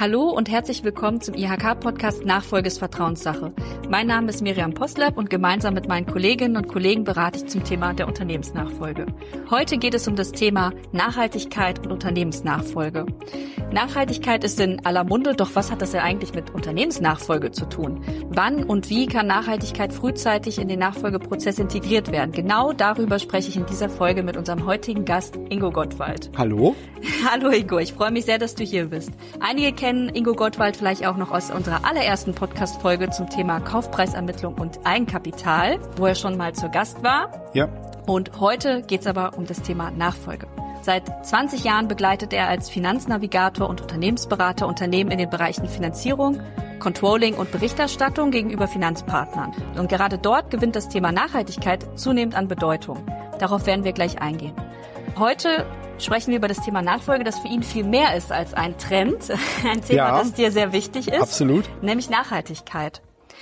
Hallo und herzlich willkommen zum IHK-Podcast Nachfolge ist Vertrauenssache. Mein Name ist Miriam Postlepp und gemeinsam mit meinen Kolleginnen und Kollegen berate ich zum Thema der Unternehmensnachfolge. Heute geht es um das Thema Nachhaltigkeit und Unternehmensnachfolge. Nachhaltigkeit ist in aller Munde, doch was hat das ja eigentlich mit Unternehmensnachfolge zu tun? Wann und wie kann Nachhaltigkeit frühzeitig in den Nachfolgeprozess integriert werden? Genau darüber spreche ich in dieser Folge mit unserem heutigen Gast Ingo Gottwald. Hallo. Hallo Ingo, ich freue mich sehr, dass du hier bist. Einige kennen Ingo Gottwald vielleicht auch noch aus unserer allerersten Podcast-Folge zum Thema Kaufpreisermittlung und Eigenkapital, wo er schon mal zu Gast war. Ja. Und heute geht es aber um das Thema Nachfolge. Seit 20 Jahren begleitet er als Finanznavigator und Unternehmensberater Unternehmen in den Bereichen Finanzierung, Controlling und Berichterstattung gegenüber Finanzpartnern. Und gerade dort gewinnt das Thema Nachhaltigkeit zunehmend an Bedeutung. Darauf werden wir gleich eingehen. Heute sprechen wir über das Thema Nachfolge, das für ihn viel mehr ist als ein Trend. Ein Thema, das dir sehr wichtig ist. Absolut. Nämlich Nachhaltigkeit.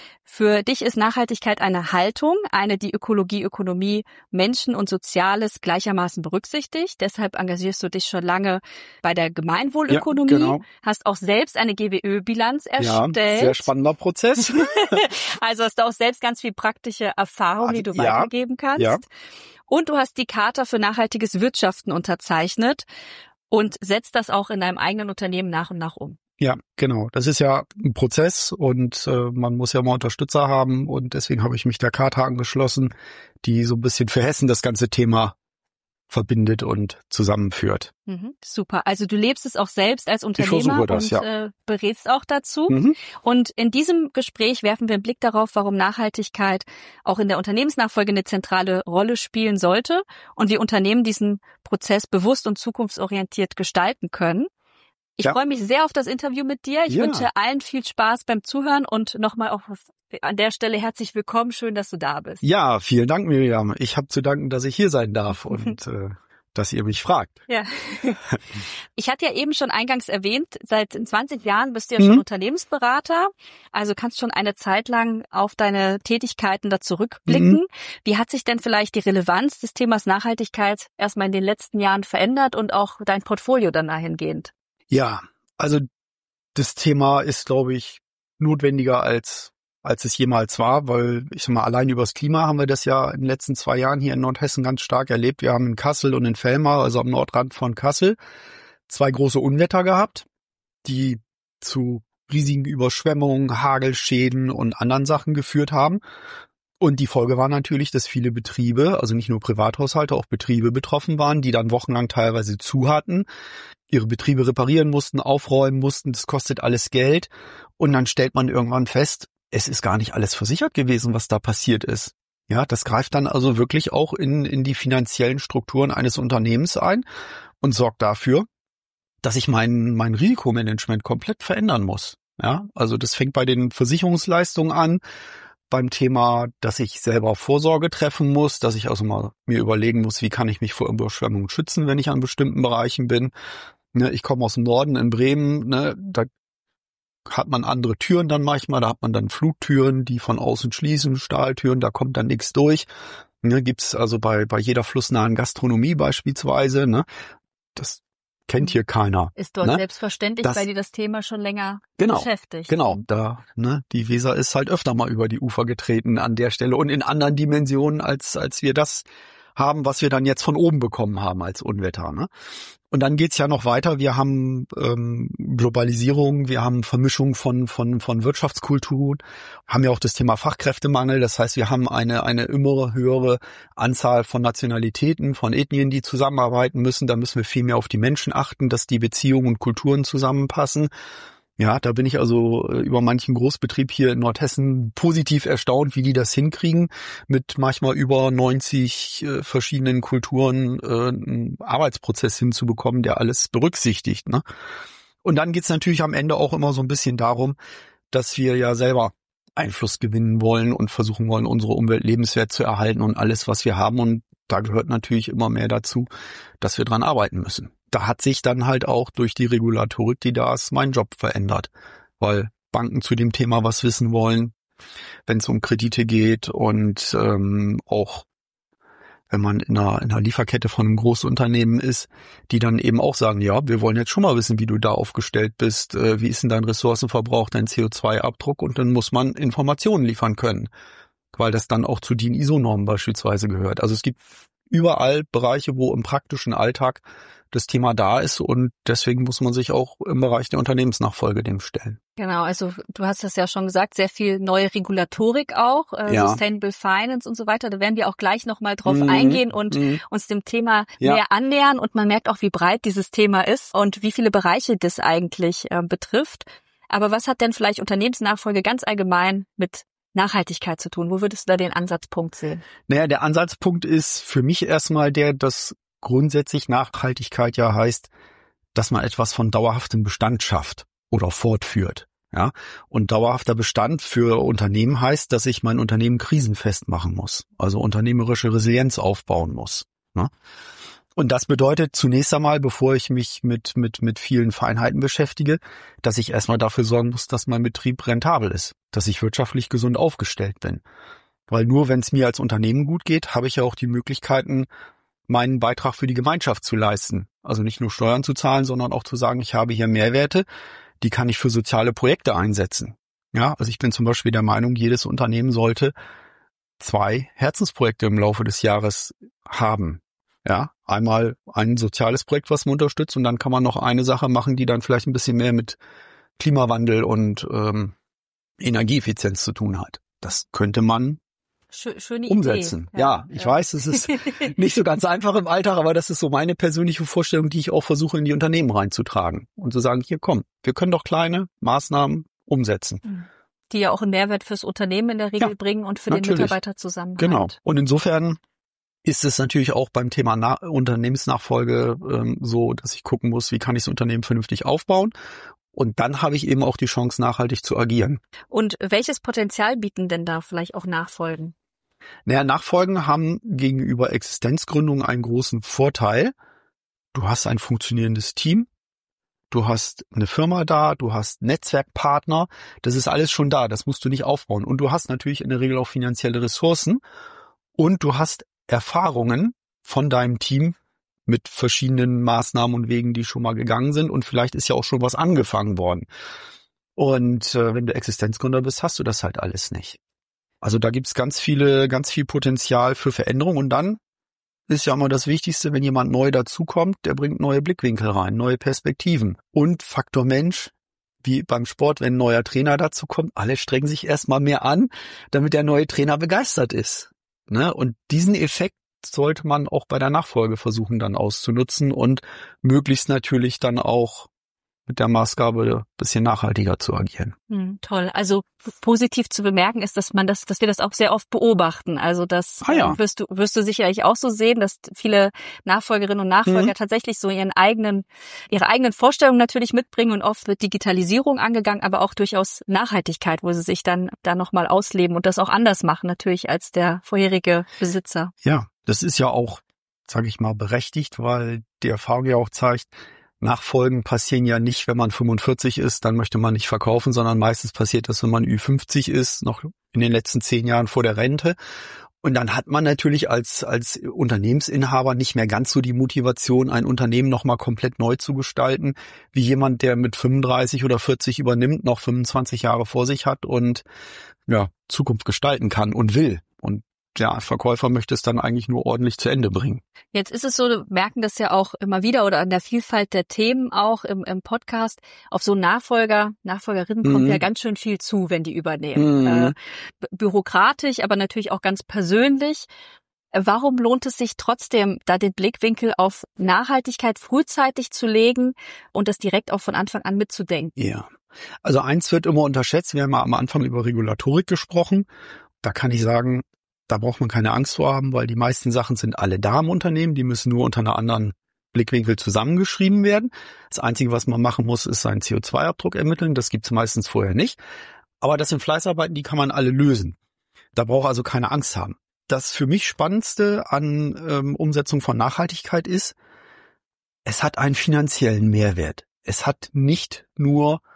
Für dich ist Nachhaltigkeit eine Haltung, eine die Ökologie, Ökonomie, Menschen und Soziales gleichermaßen berücksichtigt. Deshalb engagierst du dich schon lange bei der Gemeinwohlökonomie, genau. Hast auch selbst eine GWÖ-Bilanz erstellt. Ja, sehr spannender Prozess. Also hast du auch selbst ganz viel praktische Erfahrung, die du weitergeben kannst. Ja. Und du hast die Charta für nachhaltiges Wirtschaften unterzeichnet und setzt das auch in deinem eigenen Unternehmen nach und nach um. Ja, genau. Das ist ja ein Prozess und man muss ja mal Unterstützer haben und deswegen habe ich mich der Charta angeschlossen, die so ein bisschen für Hessen das ganze Thema verbindet und zusammenführt. Super. Also du lebst es auch selbst als Unternehmer und berätst auch dazu. Und in diesem Gespräch werfen wir einen Blick darauf, warum Nachhaltigkeit auch in der Unternehmensnachfolge eine zentrale Rolle spielen sollte und wie Unternehmen diesen Prozess bewusst und zukunftsorientiert gestalten können. Ich freue mich sehr auf das Interview mit dir. Ich wünsche allen viel Spaß beim Zuhören und nochmal auch an der Stelle herzlich willkommen. Schön, dass du da bist. Ja, vielen Dank, Miriam. Ich habe zu danken, dass ich hier sein darf und dass ihr mich fragt. Ja. Ich hatte ja eben schon eingangs erwähnt, seit 20 Jahren bist du ja schon Unternehmensberater. Also kannst schon eine Zeit lang auf deine Tätigkeiten da zurückblicken. Wie hat sich denn vielleicht die Relevanz des Themas Nachhaltigkeit erstmal in den letzten Jahren verändert und auch dein Portfolio dann dahingehend? Ja, also das Thema ist, glaube ich, notwendiger als es jemals war, weil ich sag mal, allein übers Klima haben wir das ja in den letzten 2 Jahren hier in Nordhessen ganz stark erlebt. Wir haben in Kassel und in Vellmar, also am Nordrand von Kassel, 2 große Unwetter gehabt, die zu riesigen Überschwemmungen, Hagelschäden und anderen Sachen geführt haben. Und die Folge war natürlich, dass viele Betriebe, also nicht nur Privathaushalte, auch Betriebe betroffen waren, die dann wochenlang teilweise zu hatten, ihre Betriebe reparieren mussten, aufräumen mussten, das kostet alles Geld. Und dann stellt man irgendwann fest, es ist gar nicht alles versichert gewesen, was da passiert ist. Ja, das greift dann also wirklich auch in die finanziellen Strukturen eines Unternehmens ein und sorgt dafür, dass ich mein Risikomanagement komplett verändern muss. Ja, also das fängt bei den Versicherungsleistungen an, beim Thema, dass ich selber Vorsorge treffen muss, dass ich also mal mir überlegen muss, wie kann ich mich vor Überschwemmungen schützen, wenn ich an bestimmten Bereichen bin. Ne, ich komme aus dem Norden in Bremen, ne, da hat man andere Türen dann manchmal, da hat man dann Flugtüren, die von außen schließen, Stahltüren, da kommt dann nichts durch. Ne, gibt's also bei jeder flussnahen Gastronomie beispielsweise, ne, das kennt hier keiner. Ist dort selbstverständlich, weil die das Thema schon länger beschäftigt. Genau, da, ne, die Weser ist halt öfter mal über die Ufer getreten an der Stelle und in anderen Dimensionen, als wir das haben, was wir dann jetzt von oben bekommen haben als Unwetter, ne? Und dann geht's ja noch weiter. Wir haben Globalisierung, wir haben Vermischung von Wirtschaftskulturen, haben ja auch das Thema Fachkräftemangel. Das heißt, wir haben eine immer höhere Anzahl von Nationalitäten, von Ethnien, die zusammenarbeiten müssen. Da müssen wir viel mehr auf die Menschen achten, dass die Beziehungen und Kulturen zusammenpassen. Ja, da bin ich also über manchen Großbetrieb hier in Nordhessen positiv erstaunt, wie die das hinkriegen, mit manchmal über 90 verschiedenen Kulturen einen Arbeitsprozess hinzubekommen, der alles berücksichtigt, ne? Und dann geht's natürlich am Ende auch immer so ein bisschen darum, dass wir ja selber Einfluss gewinnen wollen und versuchen wollen, unsere Umwelt lebenswert zu erhalten und alles, was wir haben. Und da gehört natürlich immer mehr dazu, dass wir dran arbeiten müssen. Da hat sich dann halt auch durch die Regulatorik, die da ist, mein Job verändert, weil Banken zu dem Thema was wissen wollen, wenn es um Kredite geht und auch wenn man in einer Lieferkette von einem Großunternehmen ist, die dann eben auch sagen, ja, wir wollen jetzt schon mal wissen, wie du da aufgestellt bist, wie ist denn dein Ressourcenverbrauch, dein CO2-Abdruck, und dann muss man Informationen liefern können, weil das dann auch zu DIN ISO-Normen beispielsweise gehört. Also es gibt überall Bereiche, wo im praktischen Alltag das Thema da ist, und deswegen muss man sich auch im Bereich der Unternehmensnachfolge dem stellen. Genau, also du hast das ja schon gesagt, sehr viel neue Regulatorik auch, Sustainable Finance und so weiter. Da werden wir auch gleich nochmal drauf eingehen und uns dem Thema mehr annähern. Und man merkt auch, wie breit dieses Thema ist und wie viele Bereiche das eigentlich betrifft. Aber was hat denn vielleicht Unternehmensnachfolge ganz allgemein mit Nachhaltigkeit zu tun? Wo würdest du da den Ansatzpunkt sehen? Naja, der Ansatzpunkt ist für mich erstmal dass grundsätzlich Nachhaltigkeit ja heißt, dass man etwas von dauerhaftem Bestand schafft oder fortführt. Ja, und dauerhafter Bestand für Unternehmen heißt, dass ich mein Unternehmen krisenfest machen muss, also unternehmerische Resilienz aufbauen muss. Ne? Und das bedeutet zunächst einmal, bevor ich mich mit vielen Feinheiten beschäftige, dass ich erstmal dafür sorgen muss, dass mein Betrieb rentabel ist, dass ich wirtschaftlich gesund aufgestellt bin. Weil nur wenn es mir als Unternehmen gut geht, habe ich ja auch die Möglichkeiten, meinen Beitrag für die Gemeinschaft zu leisten. Also nicht nur Steuern zu zahlen, sondern auch zu sagen, ich habe hier Mehrwerte, die kann ich für soziale Projekte einsetzen. Ja, also ich bin zum Beispiel der Meinung, jedes Unternehmen sollte 2 Herzensprojekte im Laufe des Jahres haben. Ja, einmal ein soziales Projekt, was man unterstützt, und dann kann man noch eine Sache machen, die dann vielleicht ein bisschen mehr mit Klimawandel und Energieeffizienz zu tun hat. Das könnte man schöne umsetzen. Idee. Ja, ich weiß, es ist nicht so ganz einfach im Alltag, aber das ist so meine persönliche Vorstellung, die ich auch versuche in die Unternehmen reinzutragen und zu sagen, hier komm, wir können doch kleine Maßnahmen umsetzen. Die ja auch einen Mehrwert fürs Unternehmen in der Regel bringen und für den Mitarbeiter zusammen. Genau. Und insofern ist es natürlich auch beim Thema Unternehmensnachfolge so, dass ich gucken muss, wie kann ich das Unternehmen vernünftig aufbauen. Und dann habe ich eben auch die Chance, nachhaltig zu agieren. Und welches Potenzial bieten denn da vielleicht auch Nachfolgen? Naja, Nachfolgen haben gegenüber Existenzgründungen einen großen Vorteil. Du hast ein funktionierendes Team, du hast eine Firma da, du hast Netzwerkpartner, das ist alles schon da, das musst du nicht aufbauen. Und du hast natürlich in der Regel auch finanzielle Ressourcen und du hast Erfahrungen von deinem Team mit verschiedenen Maßnahmen und Wegen, die schon mal gegangen sind, und vielleicht ist ja auch schon was angefangen worden. Und wenn du Existenzgründer bist, hast du das halt alles nicht. Also da gibt's ganz viel Potenzial für Veränderung, und dann ist ja immer das Wichtigste, wenn jemand neu dazukommt, der bringt neue Blickwinkel rein, neue Perspektiven. Und Faktor Mensch, wie beim Sport, wenn ein neuer Trainer dazukommt, alle strengen sich erstmal mehr an, damit der neue Trainer begeistert ist. Ne? Und diesen Effekt sollte man auch bei der Nachfolge versuchen dann auszunutzen und möglichst natürlich dann auch mit der Maßgabe ein bisschen nachhaltiger zu agieren. Toll. Also positiv zu bemerken ist, dass wir das auch sehr oft beobachten. Also das wirst du sicherlich auch so sehen, dass viele Nachfolgerinnen und Nachfolger tatsächlich so ihre eigenen Vorstellungen natürlich mitbringen, und oft wird Digitalisierung angegangen, aber auch durchaus Nachhaltigkeit, wo sie sich dann da nochmal ausleben und das auch anders machen natürlich als der vorherige Besitzer. Ja, das ist ja auch, sage ich mal, berechtigt, weil die Erfahrung ja auch zeigt, Nachfolgen passieren ja nicht, wenn man 45 ist, dann möchte man nicht verkaufen, sondern meistens passiert das, wenn man Ü50 ist, noch in den letzten 10 Jahren vor der Rente. Und dann hat man natürlich als Unternehmensinhaber nicht mehr ganz so die Motivation, ein Unternehmen nochmal komplett neu zu gestalten, wie jemand, der mit 35 oder 40 übernimmt, noch 25 Jahre vor sich hat und ja, Zukunft gestalten kann und will. Und der Verkäufer möchte es dann eigentlich nur ordentlich zu Ende bringen. Jetzt ist es so, wir merken das ja auch immer wieder oder an der Vielfalt der Themen auch im Podcast. Auf so Nachfolgerinnen kommt ja ganz schön viel zu, wenn die übernehmen. Bürokratisch, aber natürlich auch ganz persönlich. Warum lohnt es sich trotzdem, da den Blickwinkel auf Nachhaltigkeit frühzeitig zu legen und das direkt auch von Anfang an mitzudenken? Ja, also eins wird immer unterschätzt. Wir haben ja am Anfang über Regulatorik gesprochen. Da kann ich sagen, da braucht man keine Angst vor haben, weil die meisten Sachen sind alle da im Unternehmen. Die müssen nur unter einer anderen Blickwinkel zusammengeschrieben werden. Das Einzige, was man machen muss, ist seinen CO2-Abdruck ermitteln. Das gibt's meistens vorher nicht. Aber das sind Fleißarbeiten, die kann man alle lösen. Da braucht also keine Angst haben. Das für mich Spannendste an Umsetzung von Nachhaltigkeit ist, es hat einen finanziellen Mehrwert. Es hat nicht nur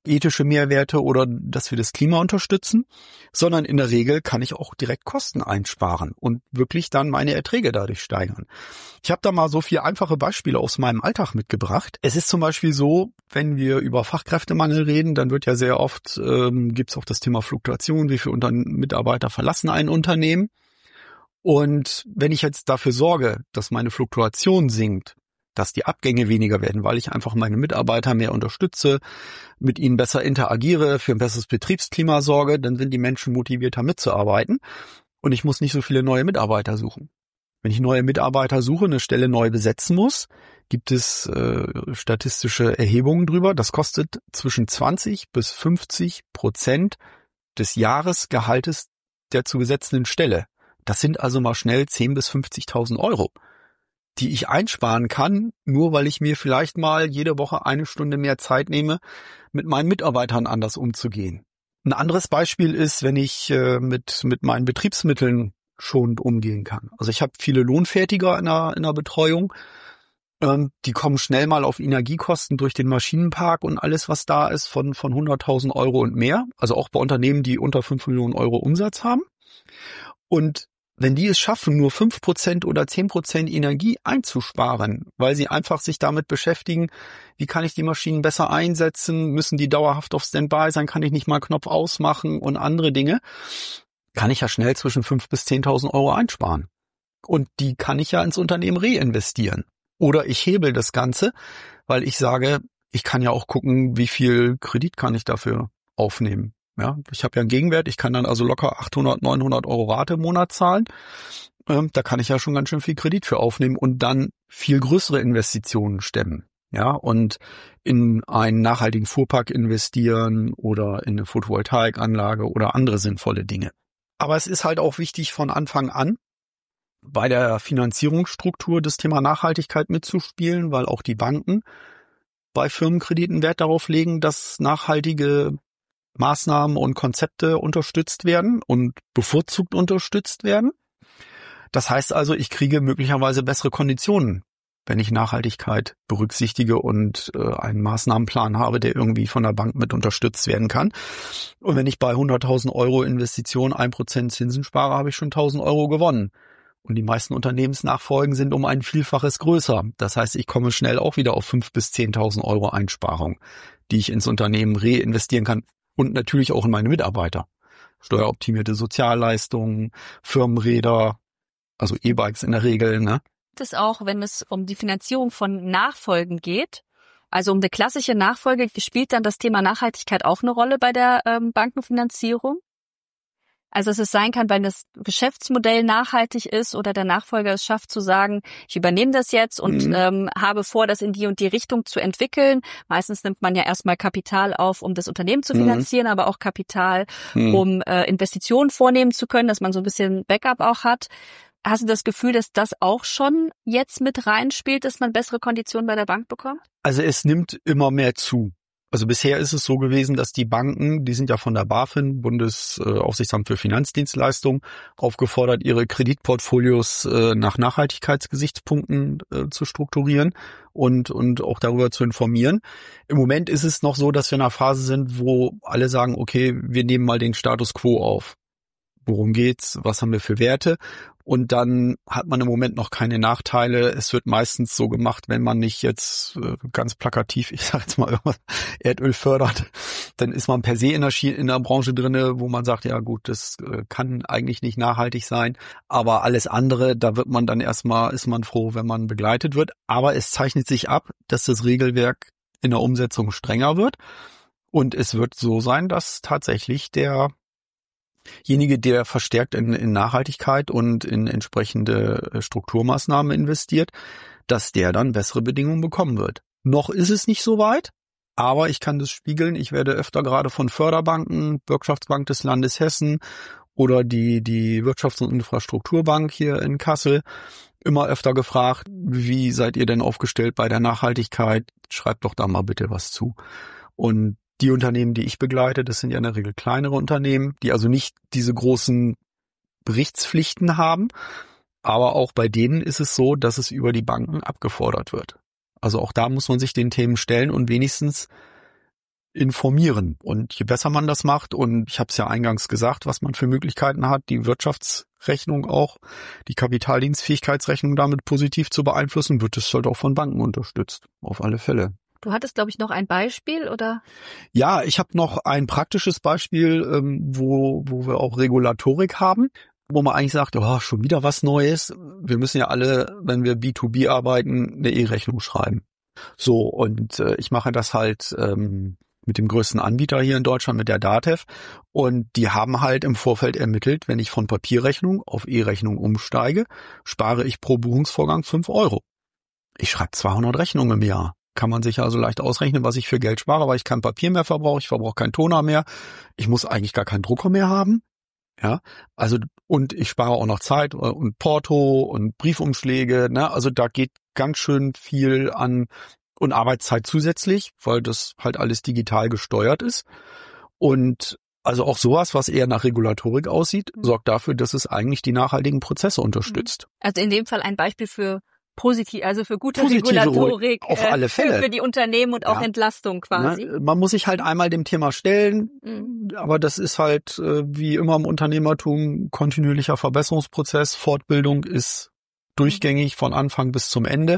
ethische Mehrwerte oder dass wir das Klima unterstützen, sondern in der Regel kann ich auch direkt Kosten einsparen und wirklich dann meine Erträge dadurch steigern. Ich habe da mal so 4 einfache Beispiele aus meinem Alltag mitgebracht. Es ist zum Beispiel so, wenn wir über Fachkräftemangel reden, dann wird ja sehr oft, gibt es auch das Thema Fluktuation, wie viele Mitarbeiter verlassen ein Unternehmen. Und wenn ich jetzt dafür sorge, dass meine Fluktuation sinkt, dass die Abgänge weniger werden, weil ich einfach meine Mitarbeiter mehr unterstütze, mit ihnen besser interagiere, für ein besseres Betriebsklima sorge, dann sind die Menschen motivierter mitzuarbeiten und ich muss nicht so viele neue Mitarbeiter suchen. Wenn ich neue Mitarbeiter suche, eine Stelle neu besetzen muss, gibt es statistische Erhebungen drüber. Das kostet zwischen 20-50% des Jahresgehaltes der zu besetzenden Stelle. Das sind also mal schnell 10.000 bis 50.000 Euro, die ich einsparen kann, nur weil ich mir vielleicht mal jede Woche 1 Stunde mehr Zeit nehme, mit meinen Mitarbeitern anders umzugehen. Ein anderes Beispiel ist, wenn ich mit meinen Betriebsmitteln schonend umgehen kann. Also ich habe viele Lohnfertiger in der Betreuung, die kommen schnell mal auf Energiekosten durch den Maschinenpark und alles, was da ist, von 100.000 Euro und mehr. Also auch bei Unternehmen, die unter 5 Millionen Euro Umsatz haben. Und wenn die es schaffen, nur 5% oder 10% Energie einzusparen, weil sie einfach sich damit beschäftigen, wie kann ich die Maschinen besser einsetzen, müssen die dauerhaft auf Standby sein, kann ich nicht mal einen Knopf ausmachen und andere Dinge, kann ich ja schnell zwischen 5.000 bis 10.000 Euro einsparen. Und die kann ich ja ins Unternehmen reinvestieren. Oder ich hebel das Ganze, weil ich sage, ich kann ja auch gucken, wie viel Kredit kann ich dafür aufnehmen. Ja, ich habe ja einen Gegenwert, ich kann dann also locker 800, 900 Euro Rate im Monat zahlen. Da kann ich ja schon ganz schön viel Kredit für aufnehmen und dann viel größere Investitionen stemmen. Ja, und in einen nachhaltigen Fuhrpark investieren oder in eine Photovoltaikanlage oder andere sinnvolle Dinge. Aber es ist halt auch wichtig, von Anfang an bei der Finanzierungsstruktur das Thema Nachhaltigkeit mitzuspielen, weil auch die Banken bei Firmenkrediten Wert darauf legen, dass nachhaltige Maßnahmen und Konzepte unterstützt werden und bevorzugt unterstützt werden. Das heißt also, ich kriege möglicherweise bessere Konditionen, wenn ich Nachhaltigkeit berücksichtige und einen Maßnahmenplan habe, der irgendwie von der Bank mit unterstützt werden kann. Und wenn ich bei 100.000 Euro Investition 1% Zinsen spare, habe ich schon 1.000 Euro gewonnen. Und die meisten Unternehmensnachfolgen sind um ein Vielfaches größer. Das heißt, ich komme schnell auch wieder auf 5.000 bis 10.000 Euro Einsparung, die ich ins Unternehmen reinvestieren kann. Und natürlich auch in meine Mitarbeiter. Steueroptimierte Sozialleistungen, Firmenräder, also E-Bikes in der Regel, ne? Das auch, wenn es um die Finanzierung von Nachfolgen geht. Also um eine klassische Nachfolge spielt dann das Thema Nachhaltigkeit auch eine Rolle bei der Bankenfinanzierung. Also dass es sein kann, wenn das Geschäftsmodell nachhaltig ist oder der Nachfolger es schafft zu sagen, ich übernehme das jetzt und habe vor, das in die und die Richtung zu entwickeln. Meistens nimmt man ja erstmal Kapital auf, um das Unternehmen zu finanzieren, aber auch Kapital, um Investitionen vornehmen zu können, dass man so ein bisschen Backup auch hat. Hast du das Gefühl, dass das auch schon jetzt mit reinspielt, dass man bessere Konditionen bei der Bank bekommt? Also es nimmt immer mehr zu. Also bisher ist es so gewesen, dass die Banken, die sind ja von der BaFin, Bundesaufsichtsamt für Finanzdienstleistungen, aufgefordert, ihre Kreditportfolios nach Nachhaltigkeitsgesichtspunkten zu strukturieren und auch darüber zu informieren. Im Moment ist es noch so, dass wir in einer Phase sind, wo alle sagen, okay, wir nehmen mal den Status quo auf. Worum geht's? Was haben wir für Werte? Und dann hat man im Moment noch keine Nachteile. Es wird meistens so gemacht, wenn man nicht jetzt ganz plakativ, ich sage jetzt mal, Erdöl fördert, dann ist man per se in der Branche drinne, wo man sagt, ja gut, das kann eigentlich nicht nachhaltig sein. Aber alles andere, da wird man dann erstmal, ist man froh, wenn man begleitet wird. Aber es zeichnet sich ab, dass das Regelwerk in der Umsetzung strenger wird. Und es wird so sein, dass tatsächlich derjenige, der verstärkt in Nachhaltigkeit und in entsprechende Strukturmaßnahmen investiert, dass der dann bessere Bedingungen bekommen wird. Noch ist es nicht so weit, aber ich kann das spiegeln. Ich werde öfter gerade von Förderbanken, Bürgschaftsbank des Landes Hessen oder die Wirtschafts- und Infrastrukturbank hier in Kassel immer öfter gefragt, wie seid ihr denn aufgestellt bei der Nachhaltigkeit? Schreibt doch da mal bitte was zu. Und die Unternehmen, die ich begleite, das sind ja in der Regel kleinere Unternehmen, die also nicht diese großen Berichtspflichten haben. Aber auch bei denen ist es so, dass es über die Banken abgefordert wird. Also auch da muss man sich den Themen stellen und wenigstens informieren. Und je besser man das macht, und ich habe es ja eingangs gesagt, was man für Möglichkeiten hat, die Wirtschaftsrechnung auch, die Kapitaldienstfähigkeitsrechnung damit positiv zu beeinflussen, wird es halt auch von Banken unterstützt, auf alle Fälle. Du hattest, glaube ich, noch ein Beispiel, oder? Ja, ich habe noch ein praktisches Beispiel, wo wir auch Regulatorik haben, wo man eigentlich sagt, oh, schon wieder was Neues. Wir müssen ja alle, wenn wir B2B arbeiten, eine E-Rechnung schreiben. So, und ich mache das halt mit dem größten Anbieter hier in Deutschland, mit der DATEV. Und die haben halt im Vorfeld ermittelt, wenn ich von Papierrechnung auf E-Rechnung umsteige, spare ich pro Buchungsvorgang 5 Euro. Ich schreibe 200 Rechnungen im Jahr. Kann man sich also leicht ausrechnen, was ich für Geld spare, weil ich kein Papier mehr verbrauche, ich verbrauche keinen Toner mehr, ich muss eigentlich gar keinen Drucker mehr haben. Ja, also, und ich spare auch noch Zeit und Porto und Briefumschläge, ne? Also da geht ganz schön viel an und Arbeitszeit zusätzlich, weil das halt alles digital gesteuert ist. Und also auch sowas, was eher nach Regulatorik aussieht, sorgt dafür, dass es eigentlich die nachhaltigen Prozesse unterstützt. Also in dem Fall ein Beispiel für positiv, also für gute Positive Regulatorik auf alle Fälle. für die Unternehmen und auch Entlastung quasi. Na, man muss sich halt einmal dem Thema stellen, aber das ist halt wie immer im Unternehmertum kontinuierlicher Verbesserungsprozess. Fortbildung ist durchgängig von Anfang bis zum Ende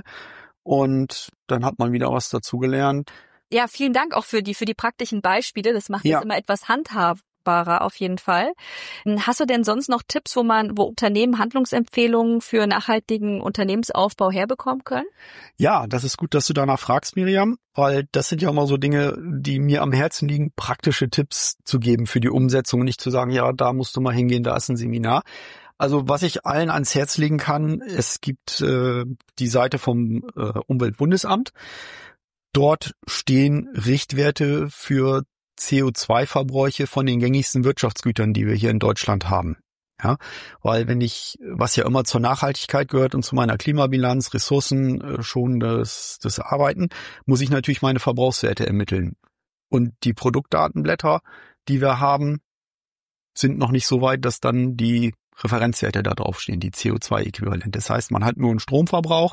und dann hat man wieder was dazugelernt. Ja, vielen Dank auch für die praktischen Beispiele. Das macht es immer etwas handhabbarer auf jeden Fall. Hast du denn sonst noch Tipps, wo Unternehmen Handlungsempfehlungen für nachhaltigen Unternehmensaufbau herbekommen können? Ja, das ist gut, dass du danach fragst, Miriam, weil das sind ja immer so Dinge, die mir am Herzen liegen, praktische Tipps zu geben für die Umsetzung und nicht zu sagen, ja, da musst du mal hingehen, da ist ein Seminar. Also was ich allen ans Herz legen kann, es gibt die Seite vom Umweltbundesamt. Dort stehen Richtwerte für CO2-Verbräuche von den gängigsten Wirtschaftsgütern, die wir hier in Deutschland haben. Ja, weil was ja immer zur Nachhaltigkeit gehört und zu meiner Klimabilanz, Ressourcen schon das Arbeiten, muss ich natürlich meine Verbrauchswerte ermitteln. Und die Produktdatenblätter, die wir haben, sind noch nicht so weit, dass dann die Referenzwerte da draufstehen, die CO2-Äquivalent. Das heißt, man hat nur einen Stromverbrauch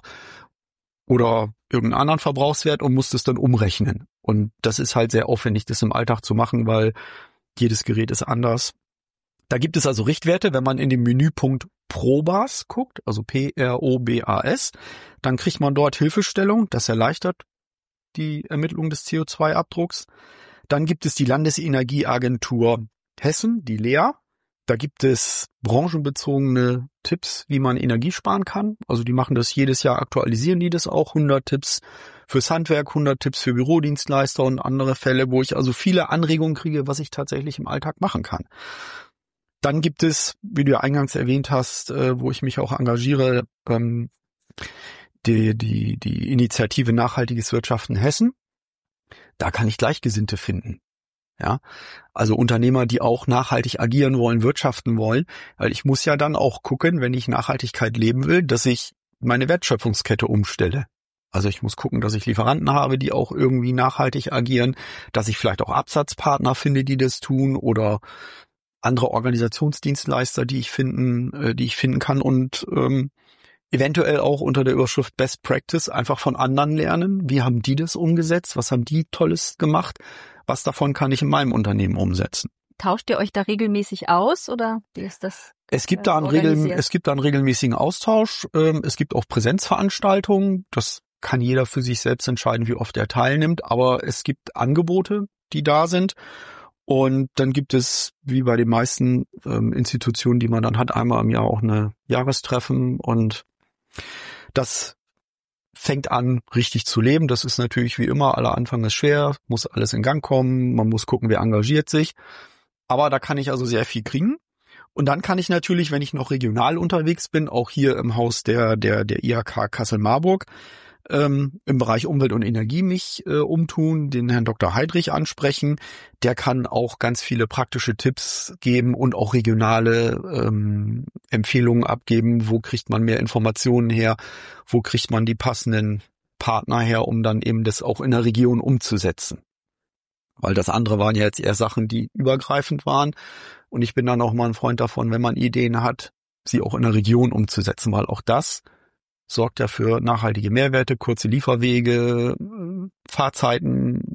oder irgendeinen anderen Verbrauchswert und muss das dann umrechnen. Und das ist halt sehr aufwendig, das im Alltag zu machen, weil jedes Gerät ist anders. Da gibt es also Richtwerte, wenn man in den Menüpunkt PROBAS guckt, also PROBAS, dann kriegt man dort Hilfestellung, das erleichtert die Ermittlung des CO2-Abdrucks. Dann gibt es die Landesenergieagentur Hessen, die LEA. Da gibt es branchenbezogene Tipps, wie man Energie sparen kann. Also die machen das jedes Jahr, aktualisieren die das auch. 100 Tipps fürs Handwerk, 100 Tipps für Bürodienstleister und andere Fälle, wo ich also viele Anregungen kriege, was ich tatsächlich im Alltag machen kann. Dann gibt es, wie du ja eingangs erwähnt hast, wo ich mich auch engagiere, die Initiative Nachhaltiges Wirtschaften Hessen. Da kann ich Gleichgesinnte finden. Ja, also Unternehmer, die auch nachhaltig agieren wollen, wirtschaften wollen, weil ich muss ja dann auch gucken, wenn ich Nachhaltigkeit leben will, dass ich meine Wertschöpfungskette umstelle. Also ich muss gucken, dass ich Lieferanten habe, die auch irgendwie nachhaltig agieren, dass ich vielleicht auch Absatzpartner finde, die das tun oder andere Organisationsdienstleister, die ich finden kann und eventuell auch unter der Überschrift Best Practice einfach von anderen lernen. Wie haben die das umgesetzt? Was haben die Tolles gemacht? Was davon kann ich in meinem Unternehmen umsetzen? Tauscht ihr euch da regelmäßig aus oder wie ist das? Es gibt da einen regelmäßigen Austausch. Es gibt auch Präsenzveranstaltungen. Das kann jeder für sich selbst entscheiden, wie oft er teilnimmt. Aber es gibt Angebote, die da sind. Und dann gibt es, wie bei den meisten Institutionen, die man dann hat, einmal im Jahr auch eine Jahrestreffen. Und das fängt an, richtig zu leben. Das ist natürlich wie immer, aller Anfang ist schwer, muss alles in Gang kommen, man muss gucken, wer engagiert sich. Aber da kann ich also sehr viel kriegen. Und dann kann ich natürlich, wenn ich noch regional unterwegs bin, auch hier im Haus der IHK Kassel-Marburg, im Bereich Umwelt und Energie mich umtun, den Herrn Dr. Heidrich ansprechen. Der kann auch ganz viele praktische Tipps geben und auch regionale Empfehlungen abgeben. Wo kriegt man mehr Informationen her? Wo kriegt man die passenden Partner her, um dann eben das auch in der Region umzusetzen? Weil das andere waren ja jetzt eher Sachen, die übergreifend waren. Und ich bin dann auch mal ein Freund davon, wenn man Ideen hat, sie auch in der Region umzusetzen, weil auch das sorgt ja für nachhaltige Mehrwerte, kurze Lieferwege, Fahrzeiten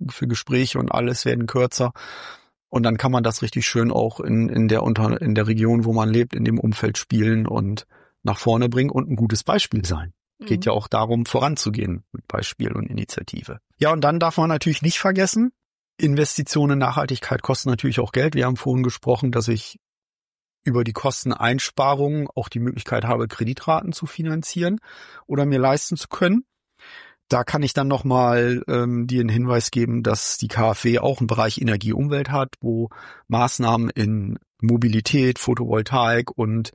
für Gespräche und alles werden kürzer. Und dann kann man das richtig schön auch in der Region, wo man lebt, in dem Umfeld spielen und nach vorne bringen und ein gutes Beispiel sein. Geht ja auch darum, voranzugehen mit Beispiel und Initiative. Ja, und dann darf man natürlich nicht vergessen, Investitionen in Nachhaltigkeit kosten natürlich auch Geld. Wir haben vorhin gesprochen, dass ich über die Kosteneinsparungen auch die Möglichkeit habe, Kreditraten zu finanzieren oder mir leisten zu können. Da kann ich dann nochmal dir einen Hinweis geben, dass die KfW auch einen Bereich Energie-Umwelt hat, wo Maßnahmen in Mobilität, Photovoltaik und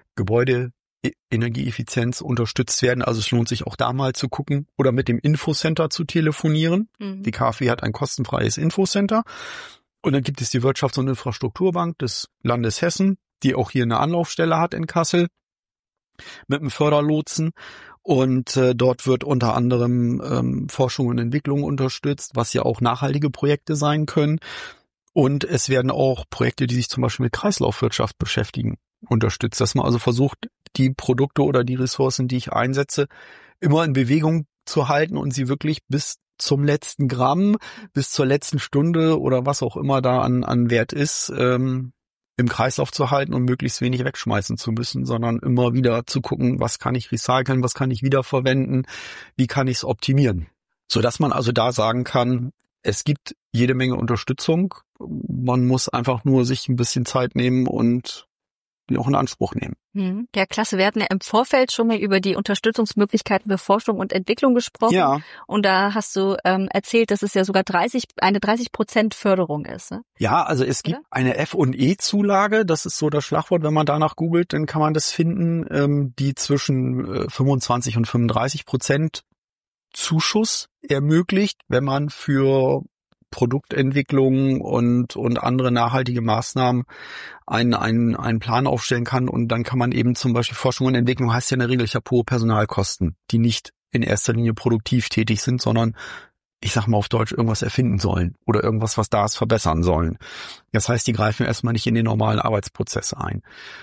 Gebäudeenergieeffizienz unterstützt werden. Also es lohnt sich auch da mal zu gucken oder mit dem Infocenter zu telefonieren. Die KfW hat ein kostenfreies Infocenter. Und dann gibt es die Wirtschafts- und Infrastrukturbank des Landes Hessen, die auch hier eine Anlaufstelle hat in Kassel mit einem Förderlotsen. Und dort wird unter anderem Forschung und Entwicklung unterstützt, was ja auch nachhaltige Projekte sein können. Und es werden auch Projekte, die sich zum Beispiel mit Kreislaufwirtschaft beschäftigen, unterstützt. Dass man also versucht, die Produkte oder die Ressourcen, die ich einsetze, immer in Bewegung zu halten und sie wirklich bis zum letzten Gramm, bis zur letzten Stunde oder was auch immer da an Wert ist, im Kreislauf zu halten und möglichst wenig wegschmeißen zu müssen, sondern immer wieder zu gucken, was kann ich recyceln, was kann ich wiederverwenden, wie kann ich es optimieren. Sodass man also da sagen kann, es gibt jede Menge Unterstützung, man muss einfach nur sich ein bisschen Zeit nehmen und die auch in Anspruch nehmen. Ja, klasse. Wir hatten ja im Vorfeld schon mal über die Unterstützungsmöglichkeiten für Forschung und Entwicklung gesprochen. Ja. Und da hast du erzählt, dass es ja sogar eine 30% Förderung ist. Ne? Ja, also es gibt eine F&E-Zulage, das ist so das Schlagwort, wenn man danach googelt, dann kann man das finden, die zwischen 25 und 35% Zuschuss ermöglicht, wenn man für Produktentwicklung und andere nachhaltige Maßnahmen einen Plan aufstellen kann. Und dann kann man eben zum Beispiel Forschung und Entwicklung heißt ja in der Regel, ich habe hohe Personalkosten, die nicht in erster Linie produktiv tätig sind, sondern ich sag mal auf Deutsch irgendwas erfinden sollen oder irgendwas, was da ist, verbessern sollen. Das heißt, die greifen erstmal nicht in den normalen Arbeitsprozess ein.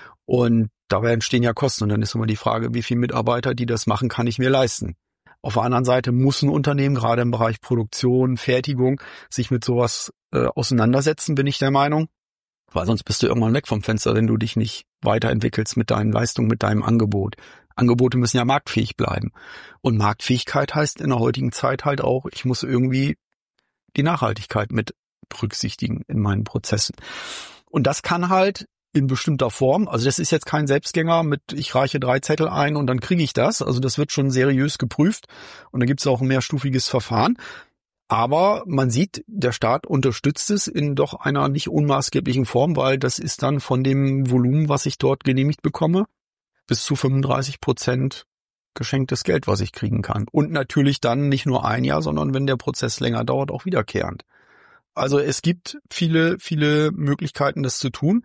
Und dabei entstehen ja Kosten. Und dann ist immer die Frage, wie viele Mitarbeiter, die das machen, kann ich mir leisten? Auf der anderen Seite muss ein Unternehmen, gerade im Bereich Produktion, Fertigung, sich mit sowas auseinandersetzen, bin ich der Meinung. Weil sonst bist du irgendwann weg vom Fenster, wenn du dich nicht weiterentwickelst mit deinen Leistungen, mit deinem Angebot. Angebote müssen ja marktfähig bleiben. Und Marktfähigkeit heißt in der heutigen Zeit halt auch, ich muss irgendwie die Nachhaltigkeit mit berücksichtigen in meinen Prozessen. Und das kann halt in bestimmter Form, also das ist jetzt kein Selbstgänger mit, ich reiche 3 Zettel ein und dann kriege ich das. Also das wird schon seriös geprüft und da gibt es auch ein mehrstufiges Verfahren. Aber man sieht, der Staat unterstützt es in doch einer nicht unmaßgeblichen Form, weil das ist dann von dem Volumen, was ich dort genehmigt bekomme, bis zu 35% geschenktes Geld, was ich kriegen kann. Und natürlich dann nicht nur ein Jahr, sondern wenn der Prozess länger dauert, auch wiederkehrend. Also es gibt viele, viele Möglichkeiten, das zu tun.